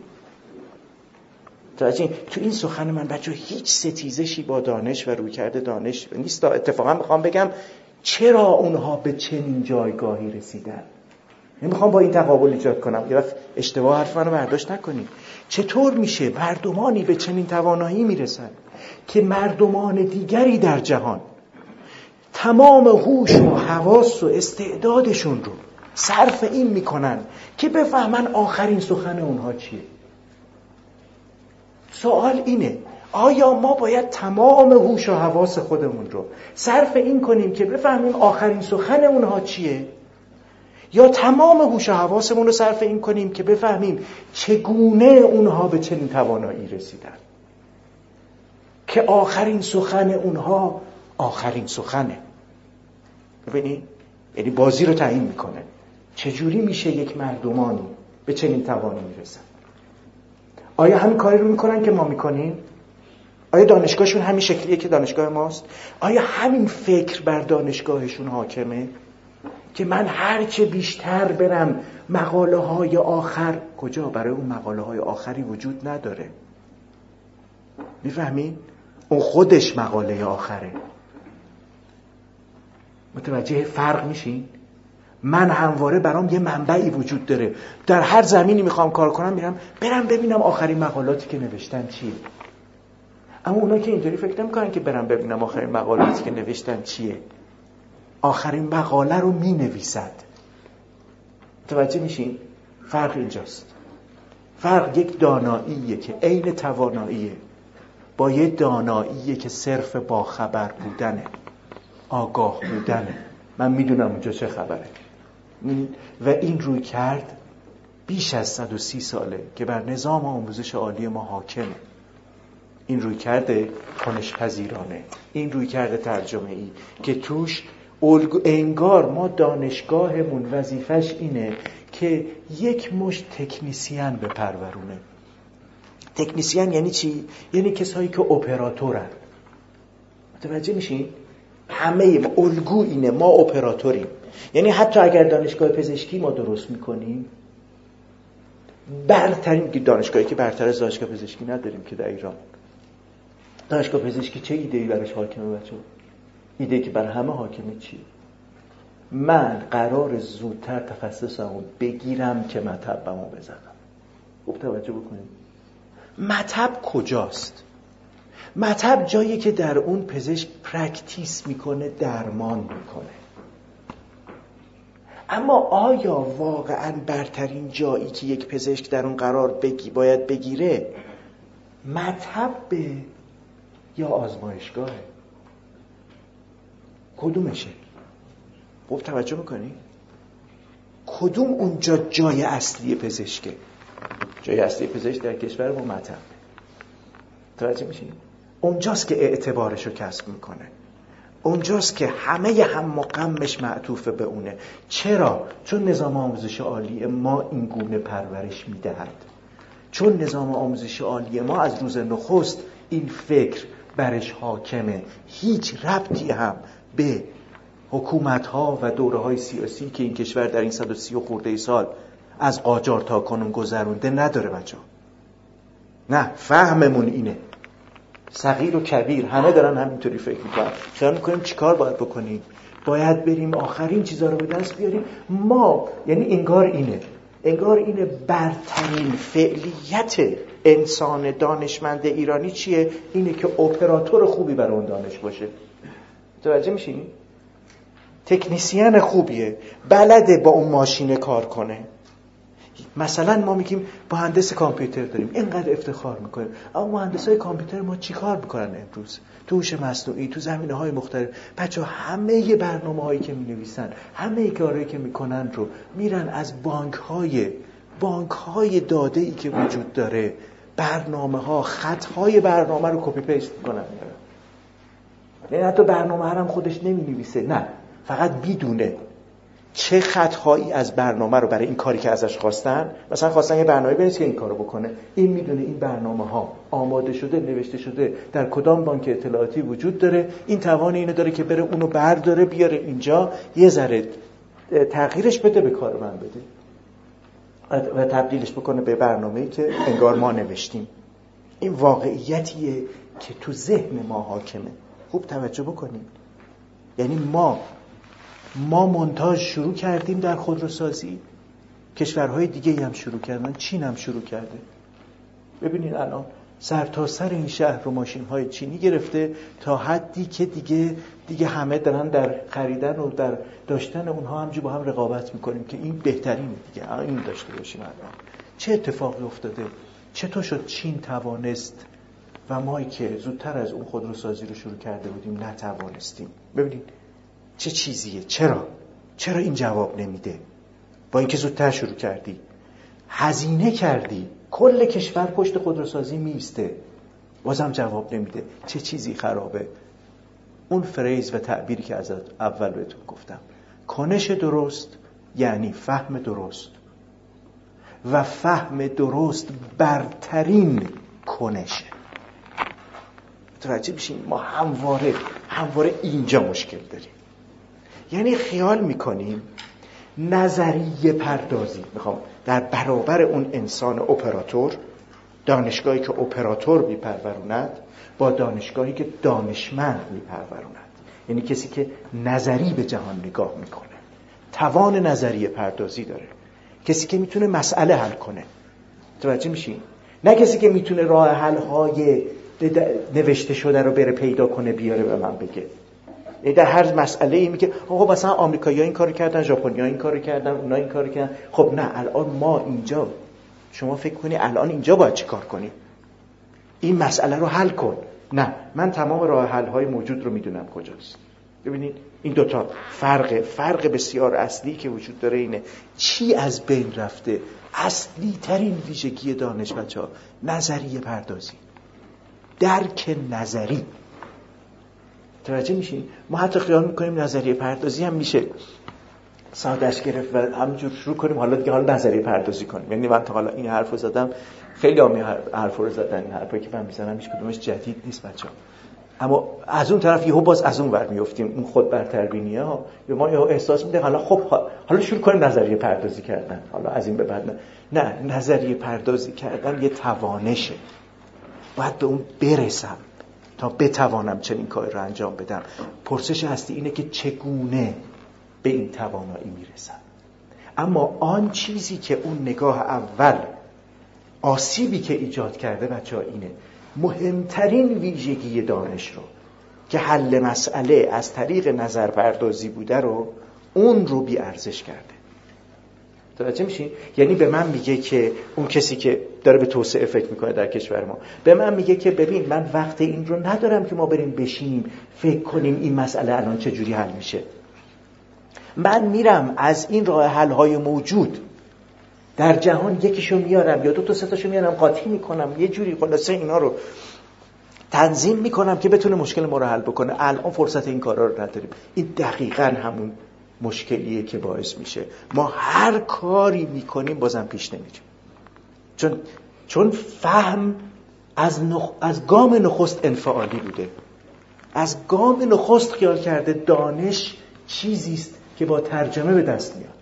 تو این سخن من بچه هیچ ستیزشی با دانش و روی کرده دانش نیست. اتفاقا میخوام بگم چرا اونها به چنین جایگاهی رسیدن. نمیخوام با این تقابل ایجاد کنم، یه وقت اشتباه حرف منو برداشت نکنید. چطور میشه مردمانی به چنین توانایی میرسن که مردمان دیگری در جهان تمام هوش و حواس و استعدادشون رو صرف این میکنن که بفهمن آخرین سخن اونها چیه؟ سوال اینه، آیا ما باید تمام هوش و حواس خودمون رو صرف این کنیم که بفهمیم آخرین سخن اونها چیه؟ یا تمام هوش و حواسمون رو صرف این کنیم که بفهمیم چگونه اونها به چنین توانایی رسیدن که آخرین سخن اونها آخرین سخنه؟ ببینید، یعنی بازی رو تعیین میکنه. چجوری میشه یک مردمانی به چنین توانایی میرسن؟ آیا همین کاری رو میکنن که ما میکنیم؟ آیا دانشگاهشون همین شکلیه که دانشگاه ماست؟ آیا همین فکر بر دانشگاهشون حاکمه که من هرچه بیشتر برم مقاله های آخر، کجا برای اون مقاله های آخری وجود نداره؟ میفهمین؟ اون خودش مقاله آخره. متوجه فرق میشین؟ من همواره برام یه منبعی وجود داره، در هر زمینی میخوام کار کنم برم ببینم آخرین مقالاتی که نوشتن چیه. اما اونا که اینطوری فکر نمیکنن که برم ببینم آخرین مقالاتی که نوشتن چیه. آخرین مقاله رو مینویسد، متوجه میشین؟ فرق اینجاست. فرق یک داناییه که عین تواناییه با یه داناییه که صرف باخبر بودنه، آگاه بودنه. من میدونم اونجا چه خبره. و این روی کرد بیش از 130 ساله که بر نظام آموزش عالی ما حاکمه. این روی کرده کنش پذیرانه، این روی کرده ترجمه ای که توش انگار ما دانشگاهمون وظیفش اینه که یک مشت تکنیسیان بپرورونه. تکنیسیان یعنی چی؟ یعنی کسایی که اپراتورن. متوجه میشین؟ همه ما الگو اینه، ما اپراتوریم. یعنی حتی اگر دانشگاه پزشکی ما درست میکنیم، برترین دانشگاهی که برتر از دانشگاه پزشکی نداریم که در ایران. دانشگاه پزشکی چه ایده‌ای براش حاکمه بچه؟ ایده که برای همه حاکمه چیه؟ من قرار زودتر تخصصمو بگیرم که مطبمو بزنم. خوب توجه بکنید. مطب کجاست؟ مطب جایی که در اون پزشک پرکتیس میکنه، درمان میکنه. اما آیا واقعاً برترین جایی که یک پزشک در اون قرار باید بگیره مطب یا آزمایشگاهه؟ کدومشه؟ خوب توجه میکنی؟ کدوم اونجا جای اصلی پزشکه؟ جای اصلی پزشک در کشور ما مطب. توجه میشین؟ اونجاست که اعتبارشو کسب میکنه، اونجاست که همه هم و غمش معطوف به اونه. چرا؟ چون نظام آموزش عالی ما این گونه پرورش میدهد. چون نظام آموزش عالی ما از روز نخست این فکر برش حاکمه. هیچ ربطی هم به حکومت‌ها و دوره‌های سیاسی که این کشور در این 130 و خورده سال از قاجار تا کنون گذرونده نداره بچه‌ها. نه، فهممون اینه. صغیر و کبیر همه دارن همینطوری فکر میکنن. خیال میکنیم چیکار باید بکنیم؟ باید بریم آخرین چیزا رو به دست بیاریم. ما یعنی انگار اینه برترین فعلیت انسان دانشمند ایرانی چیه؟ اینه که اپراتور خوبی برای اون دانش باشه. متوجه میشین؟ تکنیسیان خوبیه، بلده با اون ماشین کار کنه. مثلا ما میگیم مهندس کامپیوتر داریم، اینقدر افتخار میکنیم، اما مهندسای کامپیوتر ما چی کار میکنن امروز؟ تو هوش مصنوعی، تو زمینه‌های مختلف. بچه‌ها همه برنامه‌هایی که می‌نویسن، همه کارهایی که میکنن رو میرن از بانک‌های داده‌ای که وجود داره، برنامه‌ها، خط‌های برنامه رو کپی پیست میکنن. یعنی حتی برنامه هم خودش نمی‌نویسه، نه، فقط بدونه چه خطهایی از برنامه رو برای این کاری که ازش خواستن، مثلا خواستن یه برنامه بنویسه که این کارو بکنه، این میدونه این برنامه‌ها آماده شده، نوشته شده، در کدام بانک اطلاعاتی وجود داره، این توان اینو داره که بره اونو برداره بیاره اینجا، یه ذره تغییرش بده، به کار من بده و تبدیلش بکنه به برنامه‌ای که انگار ما نوشتیم. این واقعیتیه که تو ذهن ما حاکمه. خوب توجه بکنیم. یعنی ما مونتاژ شروع کردیم در خودروسازی، کشورهای دیگه هم شروع کردن، چین هم شروع کرده. ببینید الان سرتاسر این شهر رو ماشین‌های چینی گرفته تا حدی که دیگه همه دارن در خریدن و در داشتن اونها همجوری با هم رقابت میکنیم که این بهترینه دیگه، این داشته باشیم. الان چه اتفاقی افتاده؟ چطور شد چین توانست و ما که زودتر از اون خودروسازی رو شروع کرده بودیم نتوانستیم؟ ببینید چه چیزیه. چرا این جواب نمیده؟ با اینکه زودتر شروع کردی، هزینه کردی، کل کشور پشت خودروسازی میسته، بازم جواب نمیده. چه چیزی خرابه؟ اون فریز و تعبیری که از اول بهتون گفتم، کنش درست یعنی فهم درست، و فهم درست برترین کنشه. متوجه بشین؟ ما همواره اینجا مشکل داریم. یعنی خیال میکنیم نظریه پردازی، میخوام در برابر اون انسان اپراتور، دانشگاهی که اپراتور میپروروند با دانشگاهی که دانشمند میپروروند، یعنی کسی که نظری به جهان نگاه میکنه، توان نظریه پردازی داره، کسی که میتونه مسئله حل کنه. متوجه میشین؟ نه کسی که میتونه راه حل های نوشته شده رو بره پیدا کنه بیاره به من بگه. در هر مسئله ای میگه آقا مثلا آمریکایی‌ها این کارو کردن، ژاپنی‌ها این کارو کردن، اونا این کارو کردن. خب نه، الان ما اینجا، شما فکر کنی الان اینجا باید چی کار کنیم؟ این مسئله رو حل کن. نه، من تمام راه حل‌های موجود رو میدونم کجاست. ببینید این دوتا فرق بسیار اصلی که وجود داره اینه. چی از بین رفته؟ اصلی ترین ویژگی دانش بچه‌ها نظریه پردازی، درک نظری. توجه میشین؟ ما حتی خیال میکنیم نظریه پردازی هم میشه سادهش گرفت و همینجور شروع کنیم حالا دیگه نظریه پردازی کنیم. یعنی من تا حالا این حرفو زدم، خیلی همی حرفو رو زدن، این حرفایی که من میزنم هیچ کدومش جدید نیست بچه‌ها. اما از اون طرف یهو باز از اون ور میافتیم، اون خود برتربینی‌ها به ما یهو احساس میده حالا خب حالا شروع کنیم نظریه پردازی کردن. حالا از این به بعد نه، نظریه پردازی کردن یه توانشه. باید به اون برسم تا بتوانم چنین کاری رو انجام بدم. پرسش اصلی اینه که چگونه به این توانایی میرسم. اما آن چیزی که اون نگاه اول آسیبی که ایجاد کرده بچه‌ها اینه، مهمترین ویژگی دانش رو که حل مسئله از طریق نظر پردازی بوده رو، اون رو بی ارزش کرده. توجه میشین؟ یعنی به من میگه که اون کسی که داره به توسعه فکر میکنه در کشور ما، به من میگه که ببین من وقت این رو ندارم که ما بریم بشینیم فکر کنیم این مسئله الان چجوری حل میشه. من میرم از این راه حل های موجود در جهان یکیشو میارم یا 2 تا 3 تاشو میارم قاطی میکنم، یه جوری خلاصه اینا رو تنظیم میکنم که بتونه مشکل ما رو حل بکنه. الان فرصت این کارا رو نداریم. این دقیقاً همون مشکلیه که باعث میشه ما هر کاری میکنیم بازم پیش نمیریم. چون فهم از گام نخست انفعالی بوده. از گام نخست خیال کرده دانش چیزی است که با ترجمه به دست میاد.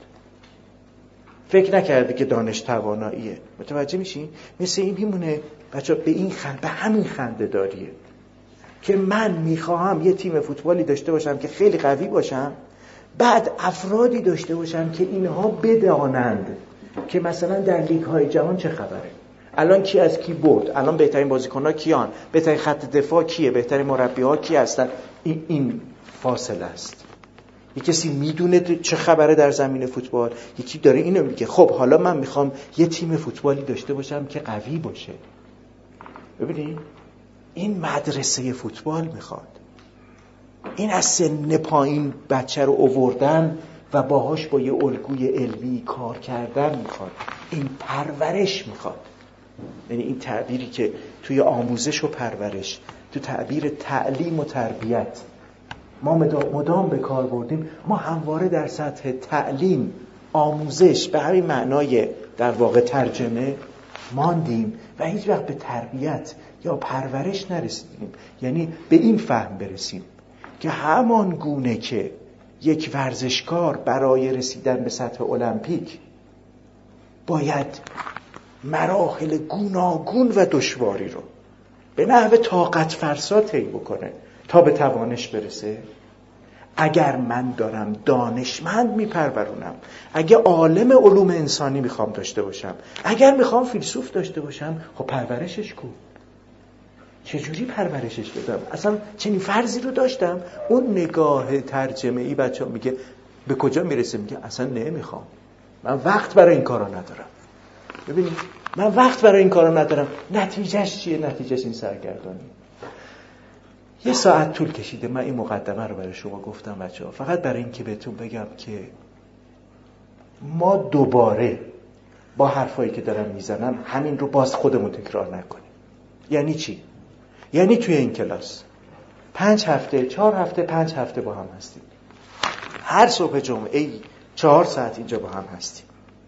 فکر نکرده که دانش تواناییه. متوجه میشین؟ مثل این میمونه بچه‌ها، به همین خنده داریه که من میخواهم یه تیم فوتبالی داشته باشم که خیلی قوی باشم، بعد افرادی داشته باشم که اینها بدانند که مثلا در لیگ های جهان چه خبره، الان کی از کی برد، الان بهترین بازیکن‌ها کیان، بهترین خط دفاع کیه، بهترین مربی‌ها کی هستن. این فاصله است. یک کسی میدونه چه خبره در زمین فوتبال، یکی داره اینو میگه خب حالا من میخوام یه تیم فوتبالی داشته باشم که قوی باشه. ببینید این مدرسه فوتبال میخواد. این از سن پایین بچه رو آوردن و باهاش با یه الگوی علمی کار کردن میخواد. این پرورش میخواد. یعنی این تعبیری که توی آموزش و پرورش، تو تعبیر تعلیم و تربیت ما مدام به کار بردیم، ما همواره در سطح تعلیم، آموزش به همین معنای در واقع ترجمه ماندیم و هیچ وقت به تربیت یا پرورش نرسیدیم. یعنی به این فهم برسیم که همان گونه که یک ورزشکار برای رسیدن به سطح المپیک باید مراحل گوناگون و دشواری رو به نحو طاقت فرسا طی بکنه تا به توانش برسه، اگر من دارم دانشمند میپرورونم، اگه عالم علوم انسانی میخوام داشته باشم، اگر میخوام فیلسوف داشته باشم، خب پرورشش کو؟ چجوری پرورشش بدم؟ اصلا چنین فرضی رو داشتم. اون نگاه ترجمه‌ای بچه‌ها میگه به کجا میرسه؟ میگه اصلا نمیخوام، من وقت برای این کارا ندارم. ببینید من وقت برای این کارا ندارم. نتیجهش چیه؟ نتیجهش این سرگردانی. 1 ساعت طول کشیده من این مقدمه رو برای شما گفتم بچه‌ها، فقط برای این که بهتون بگم که ما دوباره با حرفایی که دارم میزنم همین رو باز خودمون تکرار نکنیم. یعنی چی؟ یعنی توی این کلاس 5 هفته 4 هفته 5 هفته با هم هستیم، هر صبح جمعه 4 ساعت اینجا با هم هستیم.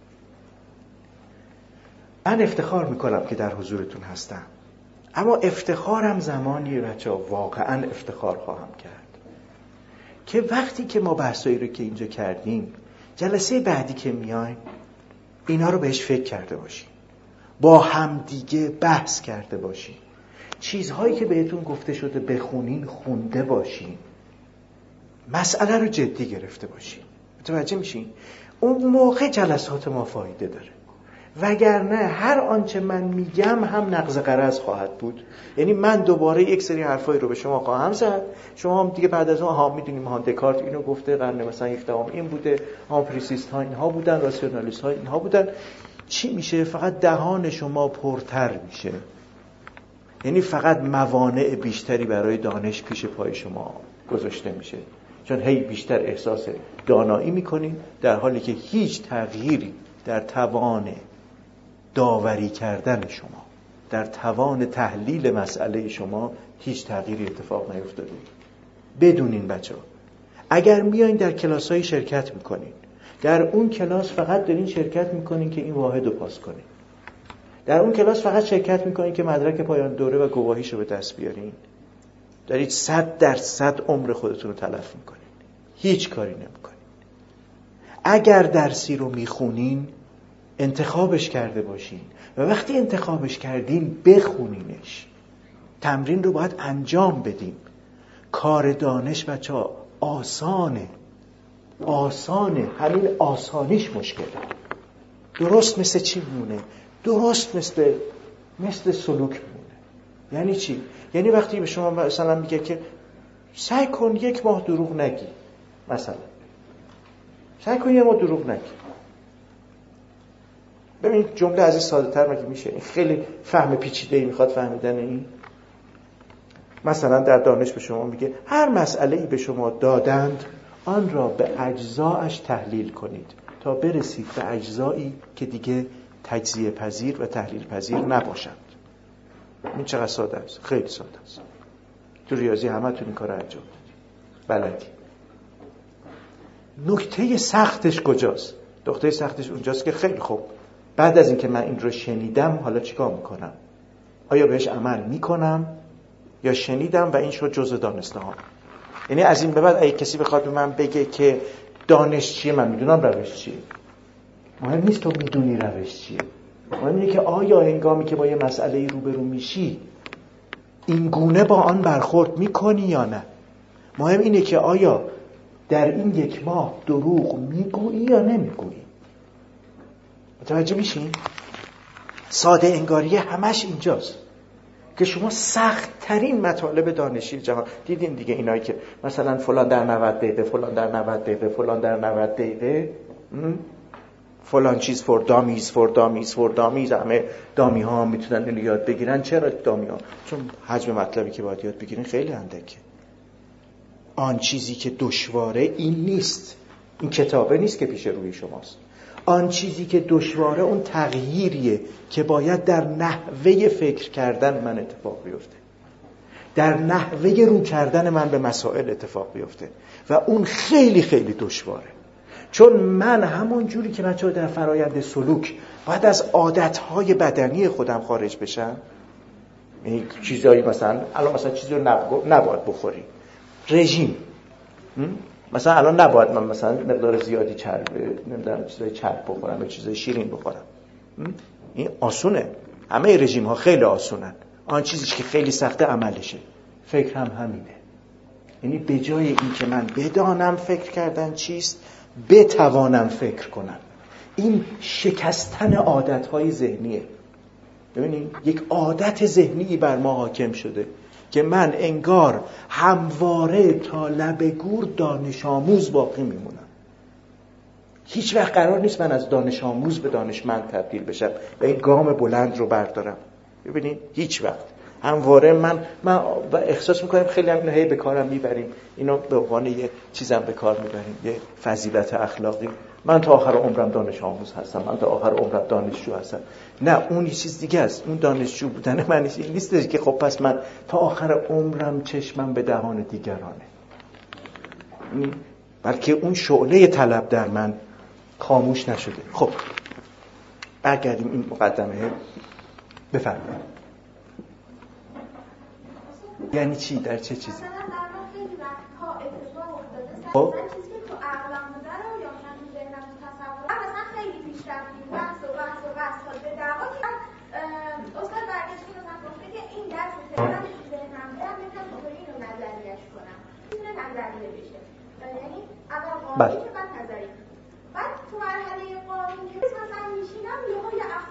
من افتخار میکنم که در حضورتون هستم، اما افتخارم زمانیه بچه‌ها، واقعا افتخار خواهم کرد که وقتی که ما بحثایی رو که اینجا کردیم، جلسه بعدی که میایم اینا رو بهش فکر کرده باشیم، با هم دیگه بحث کرده باشیم، چیزهایی که بهتون گفته شده بخونین خونده باشین، مسئله رو جدی گرفته باشین. متوجه میشین؟ اون موقع جلسات ما فایده داره. وگرنه هر آنچه من میگم هم نقض غرض خواهد بود. یعنی من دوباره یک سری حرفایی رو به شما خواهم زد، شما هم دیگه بعد از اون میدونیم ها دکارت اینو گفته، قرن مثلا 17 این بوده، پریسیست ها اینها بودن، راسیونالیست ها اینها بودن. چی میشه؟ فقط دهان شما پرتر میشه. یعنی فقط موانع بیشتری برای دانش پیش پای شما گذاشته میشه، چون هی بیشتر احساس دانایی میکنین، در حالی که هیچ تغییری در توان داوری کردن شما، در توان تحلیل مسئله شما هیچ تغییری اتفاق نیفتاده. بدونین بچه‌ها، اگر میایین در کلاس‌های شرکت میکنین، در اون کلاس فقط دارین شرکت میکنین که این واحد رو پاس کنین، در اون کلاس فقط شرکت میکنین که مدرک پایان دوره و گواهیشو به دست بیارین، دارید 100% عمر خودتون رو تلف میکنین، هیچ کاری نمیکنین. اگر درسی رو میخونین انتخابش کرده باشین و وقتی انتخابش کردین بخونینش. تمرین رو باید انجام بدیم. کار دانش بچه‌ها آسانه، همین آسانیش مشکله. درست مثل چی میمونه؟ درست مثل سلوک میمونه. یعنی چی؟ یعنی وقتی به شما مثلا میگه که سعی کن 1 ماه دروغ نگی، مثلا سعی کن 1 ماه دروغ نگی. ببین جمله از این ساده تر مگه میشه؟ این خیلی فهم پیچیده‌ای میخواد فهمیدن این. مثلا در دانش به شما میگه هر مسئله‌ای به شما دادند آن را به اجزایش تحلیل کنید تا برسید به اجزایی که دیگه تجزیه پذیر و تحلیل پذیر نباشند. این چقدر ساده است؟ خیلی ساده است. تو ریاضی همتون این کار انجام دادید، بلدی. نکته سختش کجاست؟ نکته سختش اونجاست که خیلی خوب بعد از اینکه من این رو شنیدم حالا چیکار میکنم؟ آیا بهش عمل میکنم یا شنیدم و این شد جزء دانسته‌ام؟ یعنی از این به بعد اگه کسی بخواد به من بگه که دانش چیه، من میدونم روش چیه. مهم نیست تو میدونی روش چیه، مهم اینه که آیا هنگامی که با یه مسئله روبرو میشی این گونه با آن برخورد میکنی یا نه. مهم اینه که آیا در این 1 ماه دروغ میگویی یا نمیگویی. متوجه میشین؟ ساده انگاریه همش اینجاست که شما سخت ترین مطالب دانشی جهان دیدین دیگه، اینایی که مثلا فلان در 90 دقیقه، فلان در 90 دقیقه، فلان در 90 دقیقه، فلان چیز فور دامیز، همه دامی ها میتونن اینو یاد بگیرن. چرا دامی ها؟ چون حجم مطلبی که باید یاد بگیرین خیلی اندکه. آن چیزی که دشواره این نیست، این کتابه نیست که پیش روی شماست. آن چیزی که دشواره اون تغییریه که باید در نحوه فکر کردن من اتفاق بیفته، در نحوه رو کردن من به مسائل اتفاق بیفته و اون خیلی خیلی دشواره. چون من همون جوری که بچه‌ها در فرایند سلوک باید از عادتهای بدنی خودم خارج بشم، این چیزایی مثلا الان مثلا چیزی رو نباید بخوری، رژیم، مثلا الان نباید من مثلا مقدار زیادی نمیدونم چیزای چرب بخورم یا چیزای شیرین بخورم. این آسونه، همه رژیم ها خیلی آسونن. آن چیزی که خیلی سخته عملشه. فکر هم همینه. یعنی به جای این که من بدانم فکر کردن چیست، بتوانم فکر کنم. این شکستن عادتهای ذهنیه. ببینید یک عادت ذهنی بر ما حاکم شده که من انگار همواره تا لب گور دانش آموز باقی میمونم. هیچ وقت قرار نیست من از دانش آموز به دانشمند تبدیل بشم و این گام بلند رو بردارم. ببینید هیچ وقت. همواره من احساس میکنم خیلی هم اینو هی به کارم میبریم، اینو به عنوان یه چیزم به کار میبریم، یه فضیلت اخلاقی. من تا آخر عمرم دانش آموز هستم، من تا آخر عمرم دانشجو هستم. نه، اون یه چیز دیگه است. اون دانشجو بودن من این نیست که خب پس من تا آخر عمرم چشمم به دهان دیگرانه، بلکه اون شعله طلب در من خاموش نشده. خب برگردیم این مقدمه. بفرمایید. یعنی چی؟ در چه چیزی؟ خب بله. بعد تو مرحله قانون که مثلا میشینم یه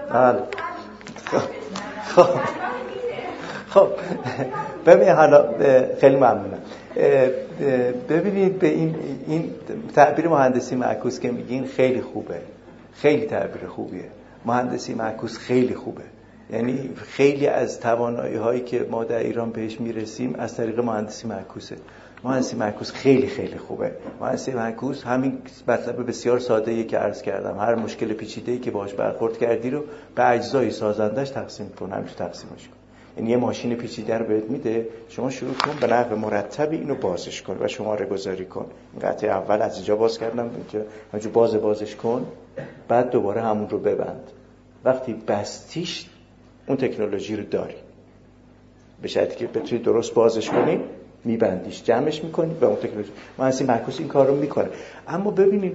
خب ببین حالا خیلی ممنونم. ببینید به این تعبیر مهندسی معکوس که میگین خیلی خوبه، خیلی تعبیر خوبیه. مهندسی معکوس خیلی خوبه، یعنی خیلی از توانایی هایی که ما در ایران بهش میرسیم از طریق مهندسی معکوسه. مهندسی معکوس خیلی خیلی خوبه. مهندسی معکوس همین مطلب بسیار ساده‌ای که عرض کردم، هر مشکل پیچیده‌ای که باهاش برخورد کردی رو به اجزای سازندش تقسیم کن، همین تقسیمش کن. یعنی یه ماشین پیچیده رو بهت میده، شما شروع کن به نحو مرتبی اینو بازش کن و شماره گذاری کن. این قطعه اول از اینجا باز کردم، اینجا بازش کن، بعد دوباره همون رو ببند. وقتی بستیش اون تکنولوژی رو داری، به شرطی که بتونی درست بازش کنی، میبندیش، جمعش میکنی به اون تکنولوژی. مهندسی معکوس این کار رو میکنه. اما ببینید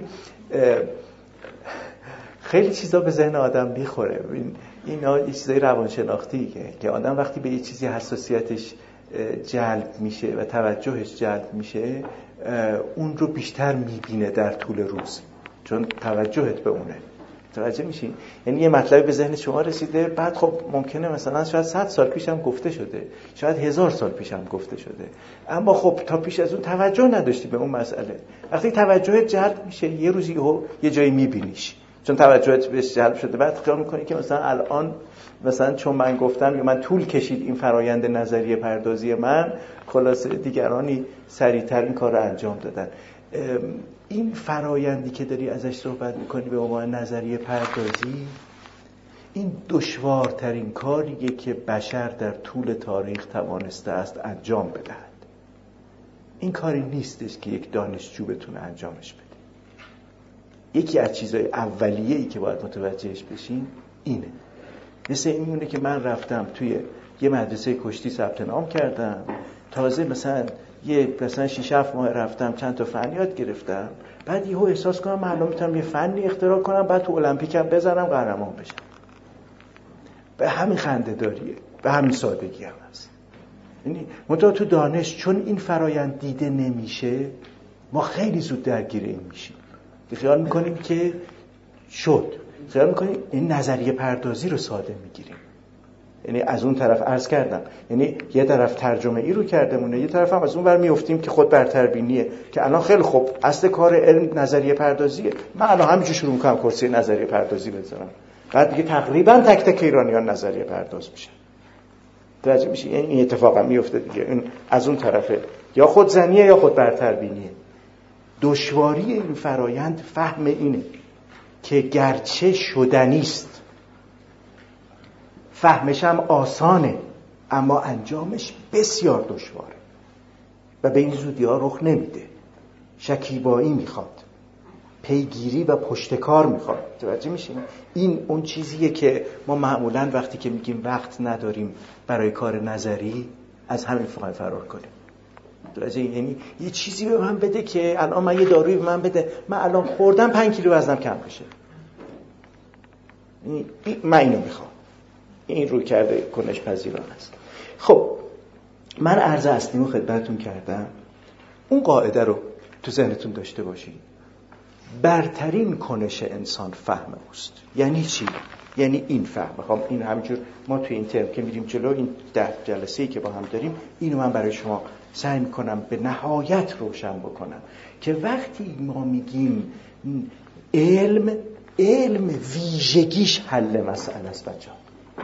خیلی چیزا به ذهن آدم میخوره. اینا یه چیزای روانشناختیه که آدم وقتی به یه چیزی حساسیتش جلب میشه و توجهش جلب میشه، اون رو بیشتر میبینه در طول روز، چون توجهت به اونه. متوجه میشین؟ یعنی یه مطلبی به ذهن شما رسیده، بعد خب ممکنه مثلا شاید 100 سال پیش هم گفته شده، شاید 1000 سال پیش هم گفته شده، اما خب تا پیش از اون توجه نداشتی به اون مسئله. وقتی توجهت جلب میشه، یه روزی یه جایی میبینیش، چون توجهت بهش جلب شده. بعد خیال میکنی که مثلا الان مثلا چون من گفتم یا من طول کشید این فرایند نظریه پردازی من، خلاصه دیگرانی سریعتر این کار رو انجام دادن. این فرایندی که داری ازش صحبت میکنی به عنوان نظریه پردازی، این دشوارترین کاریه که بشر در طول تاریخ توانسته است انجام بدهد. این کاری نیستش که یک دانشجو بتونه انجامش بده. یکی از چیزهای اولیه‌ای که باید متوجهش بشین اینه. مثل این میمونه که من رفتم توی یه مدرسه کشتی ثبت نام کردم، تازه مثلا 6-7 ماه رفتم چند تا فن یاد گرفتم، بعد یهو احساس کنم من الان میتونم یه فنی اختراع کنم، بعد تو المپیک هم بزنم قهرمان بشم. به همین خنده‌داریه، به همین سادگی هم هست. یعنی منتها تو دانش چون این فرایند دیده نمیشه، ما خیلی زود درگیر این میشیم. خیال میکنیم که شد، خیال میکنیم این نظریه پردازی رو ساده میگیریم. یعنی از اون طرف عرض کردم، یعنی یه طرف ترجمه ای رو کردمونه، یه طرف هم از اون ور میافتیم که خود برتربینیه، که الان خیلی خوب اصل کار علم نظریه پردازیه. من الان همینجور شروع میکنم کرسی نظریه پردازی بذارم، بعد دیگه تقریبا تک تک ایرانیان نظریه پرداز میشن. توجه میشی؟ یعنی این اتفاقا میفته دیگه. این از اون طرفه یا خودزنیه یا خود برتربینیه. دشواری این فرایند فهم اینه که گرچه شدنیست، فهمش هم آسانه، اما انجامش بسیار دشواره و به این زودی ها رخ نمیده. شکیبایی میخواد، پیگیری و پشتکار میخواد. توجه میشین؟ این اون چیزیه که ما معمولاً وقتی که میگیم وقت نداریم برای کار نظری، از همین فرار کنیم. یعنی یه چیزی به من بده که الان من یه دارویی به من بده، من الان خوردم 5 کیلو وزنم کم بشه. من اینو میخوام. این روی کرده کنش پذیران است. خب من عرض اصلیمو خدمتتون کردم. اون قاعده رو تو ذهنتون داشته باشین. برترین کنش انسان فهم اوست. یعنی چی؟ یعنی این فهم. میخوام این همینجور ما تو این ترم که میریم جلو، این 10 جلسه‌ای که با هم داریم، اینو من برای شما سعی میکنم به نهایت روشن بکنم که وقتی ما میگیم علم ویژگیش حل مسئله است بچه‌ها.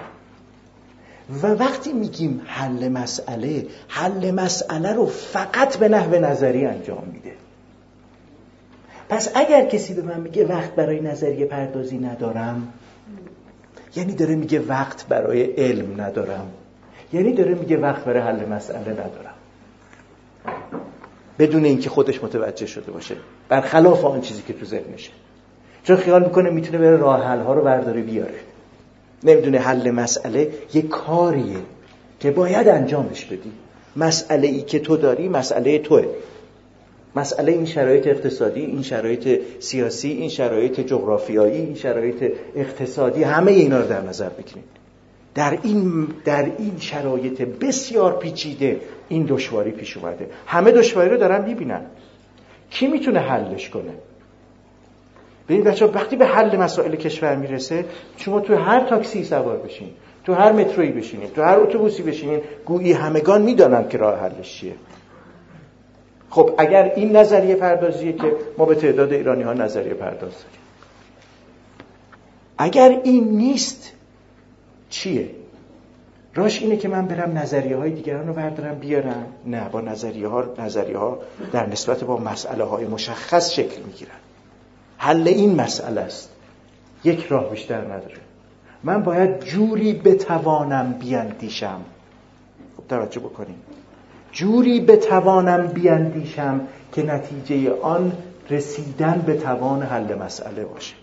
و وقتی میگیم حل مسئله رو فقط به نحو نظری انجام میده. پس اگر کسی به من میگه وقت برای نظریه پردازی ندارم، یعنی داره میگه وقت برای علم ندارم، یعنی داره میگه وقت برای حل مسئله ندارم، بدون اینکه خودش متوجه شده باشه، برخلاف آن چیزی که تو ذهنشه. چون خیال میکنه میتونه بره راه حل ها رو برداره بیاره، نمیدونه حل مسئله یه کاریه که باید انجامش بدی. مسئله ای که تو داری مسئله توئه، مسئله این شرایط اقتصادی، این شرایط سیاسی، این شرایط جغرافیایی، این شرایط اقتصادی، همه اینا رو در نظر بگیرید. در این شرایط بسیار پیچیده این دشواری پیش اومده. همه دشواری رو دارن میبینن. کی میتونه حلش کنه؟ ببین بچه‌ها وقتی به حل مسائل کشور میرسه، شما تو هر تاکسی سوار بشین، تو هر مترویی بشینین، تو هر اتوبوسی بشینین، گویی همگان میدانن که راه حلش چیه. خب اگر این نظریه پردازیه که ما به تعداد ایرانی ها نظریه پرداز داریم، اگر این نیست چیه؟ راش اینه که من برم نظریه های دیگران رو بردارم بیارم؟ نه، با نظریه ها در نسبت با مسئله های مشخص شکل میگیرن. حل این مسئله است، یک راه بیشتر نداره. من باید جوری بتوانم بیاندیشم. خب توجه بکنیم، جوری بتوانم بیاندیشم که نتیجه آن رسیدن به توان حل مسئله باشه،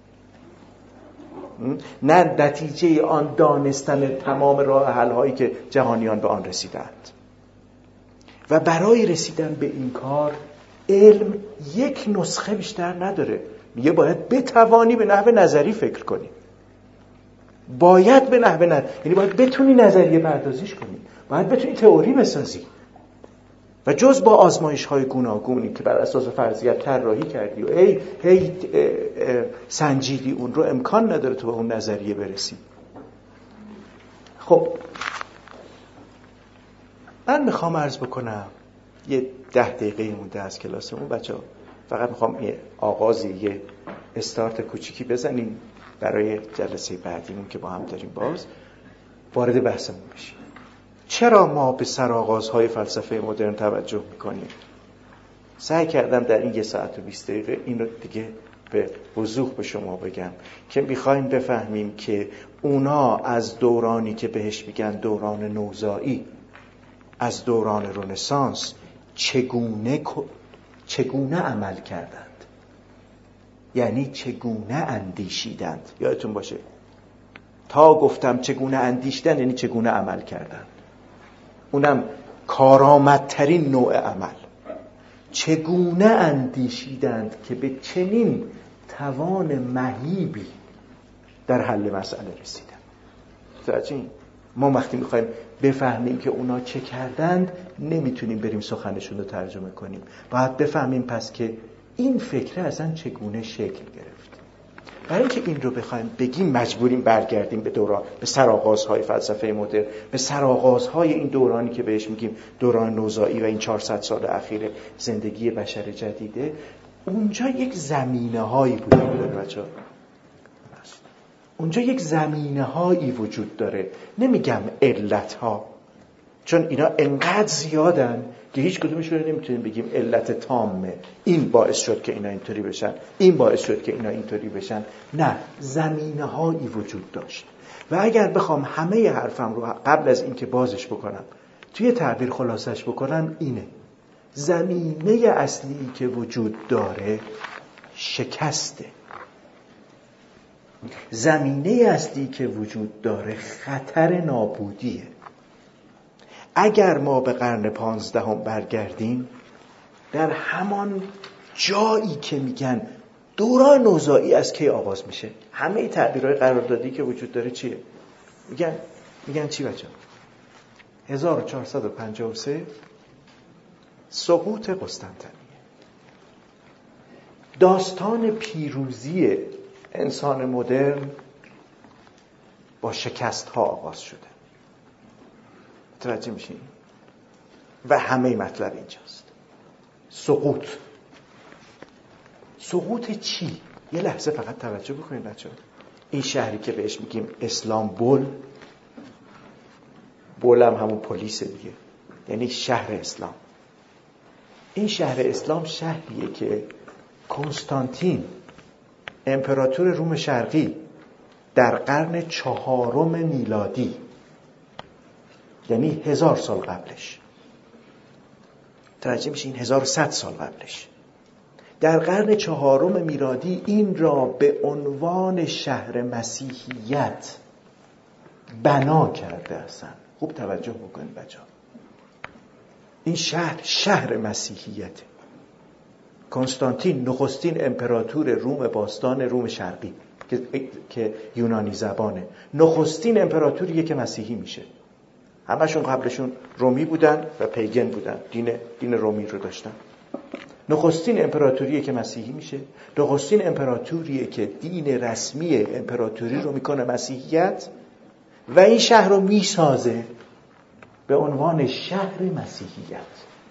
نه نتیجه آن دانستن تمام راه حل هایی که جهانیان به آن رسیدند. و برای رسیدن به این کار علم یک نسخه بیشتر نداره. میگه باید بتوانی به نحو نظری فکر کنی، باید به نحو یعنی باید بتونی نظریه پردازیش کنی، باید بتونی تئوری بسازی. و جز با آزمایش‌های گوناگونی که بر اساس فرضیت طراحی کردی و هی سنجیدی اون رو، امکان نداره تو به اون نظریه برسی. خب من میخوام عرض بکنم، یه 10 دقیقه مونده از کلاسمون بچه‌ها، فقط میخوام یه آغازی، یه استارت کوچیکی بزنیم برای جلسه بعدیمون که با هم داریم باز وارد بحثمون بشیم. چرا ما به سرآغازهای فلسفه مدرن توجه میکنیم؟ سعی کردم در این 1 ساعت و 20 دقیقه این رو دیگه به وضوح به شما بگم که میخوایم بفهمیم که اونا از دورانی که بهش میگن دوران نوزایی، از دوران رنسانس چگونه عمل کردند، یعنی چگونه اندیشیدند. یادتون باشه تا گفتم چگونه اندیشیدن یعنی چگونه عمل کردند، اونم کارآمدترین نوع عمل. چگونه اندیشیدند که به چنین توان مهیبی در حل مسئله رسیدن. متوجهین؟ ما وقتی میخوایم بفهمیم که اونا چه کردند نمیتونیم بریم سخنشون رو ترجمه کنیم، باید بفهمیم پس که این فکره اصلا چگونه شکل گرفت. برای اینکه این رو بخوایم بگیم مجبوریم برگردیم به سرآغازهای فلسفه مدرن، به سرآغازهای این دورانی که بهش میگیم دوران نوزایی و این 400 سال اخیر زندگی بشر جدیده. اونجا یک زمینه‌هایی وجود داره بچه‌ها، اونجا یک زمینه‌هایی وجود داره، نمیگم علت‌ها، چون اینا انقدر زیادن که هیچ کدومش رو نمیتونیم بگیم علت تامه، این باعث شد که اینا اینطوری بشن، این باعث شد که اینا اینطوری بشن. نه، زمینه‌هایی وجود داشت. و اگر بخوام همه حرفم رو قبل از اینکه بازش بکنم توی تعبیر خلاصش بکنم، اینه: زمینه اصلی که وجود داره شکسته. زمینه اصلی که وجود داره خطر نابودیه. اگر ما به قرن 15 برگردیم، در همان جایی که میگن دوران نوزایی از کی آغاز میشه، همه تعبیرهای قراردادی که وجود داره چیه؟ میگن چی بچه؟ 1453 سقوط قسطنطنیه. داستان پیروزی انسان مدرن با شکست ها آغاز شده. متوجه میشین؟ و همه مطلب اینجاست. سقوط چی؟ یه لحظه فقط توجه بکنید بچه‌ها. این شهری که بهش میگیم اسلامبول، بول هم همون پلیس دیگه، یعنی شهر اسلام. این شهر اسلام شهریه که کنستانتین امپراتور روم شرقی در قرن 4 میلادی، یعنی 1000 سال قبلش، توجه میشین 1100 سال قبلش، در قرن 4 میلادی این را به عنوان شهر مسیحیت بنا کرده هستن. خوب توجه بکنید بچه‌ها، این شهر مسیحیته. کنستانتین نخستین امپراتور روم باستان، روم شرقی که یونانی زبانه، نخستین امپراتوریه که مسیحی میشه. همشون قبلشون رومی بودن و پیگن بودن، دین رومی رو داشتن. نخستین امپراتوریه که مسیحی میشه، نخستین امپراتوریه که دین رسمی امپراتوری رو میکنه مسیحیت و این شهر رو میسازه به عنوان شهر مسیحیت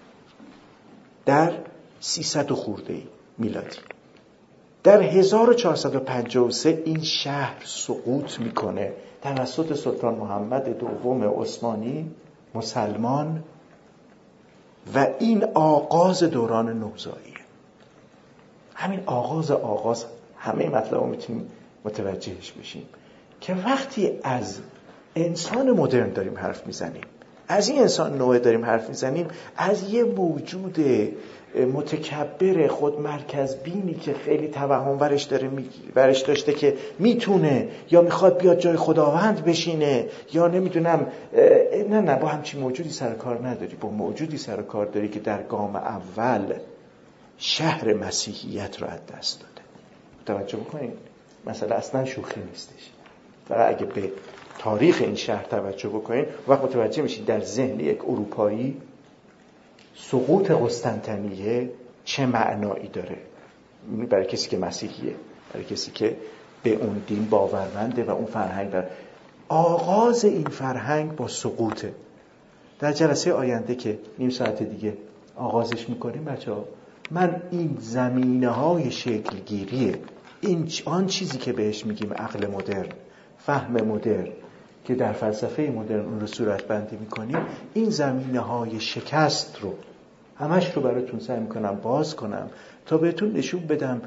در 300 خورده میلادی. در 1453 این شهر سقوط میکنه توسط سلطان محمد دوم عثمانی مسلمان و این آغاز دوران نوذاییه. همین آغاز همه مطلب رو میتونیم متوجهش بشیم که وقتی از انسان مدرن داریم حرف میزنیم، از این انسان نوعی داریم حرف میزنیم، از یه موجود متکبر خودمرکز بینی که خیلی توهم ورش داشته که میتونه یا میخواد بیاد جای خداوند بشینه یا نمیدونم، نه با همچین موجودی سر کار نداری. با موجودی سر کار داری که در گام اول شهر مسیحیت رو از دست داده. توجه بکنید، مثلا اصلا شوخی نیستش. فقط اگه به تاریخ این شهر توجه بکنید وقت متوجه میشید در ذهن یک اروپایی سقوط قسطنطنیه چه معنایی داره برای کسی که مسیحیه، برای کسی که به اون دین باورمنده و اون فرهنگ داره. آغاز این فرهنگ با سقوطه. در جلسه آینده که نیم ساعت دیگه آغازش میکنیم بچه‌ها، من این زمینه‌های شکلگیری آن چیزی که بهش میگیم عقل مدرن، فهم مدرن که در فلسفه مدرن اون رو صورت بندی میکنیم، این زمینه‌های شکست رو همش رو براتون سعی میکنم باز کنم تا بهتون نشون بدم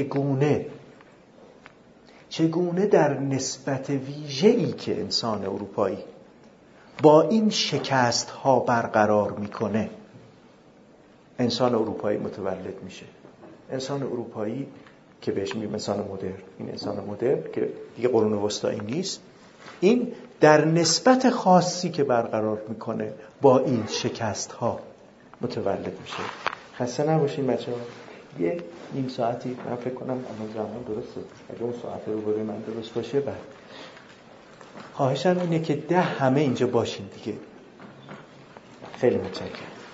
چگونه در نسبت ویژه‌ای که انسان اروپایی با این شکست ها برقرار میکنه انسان اروپایی متولد میشه. انسان اروپایی که بهش میگیم انسان مدرن، این انسان مدرن که دیگه قرون وسطایی نیست، این در نسبت خاصی که برقرار میکنه با این شکست ها متولد میشه. خسته نباشین بچه‌ها. یه نیم ساعتی من فکر کنم الان زمان درسته، اگه اون ساعت رو برای من درست باشه. بعد خواهشم اینه که همه اینجا باشین دیگه. خیلی متشکرم.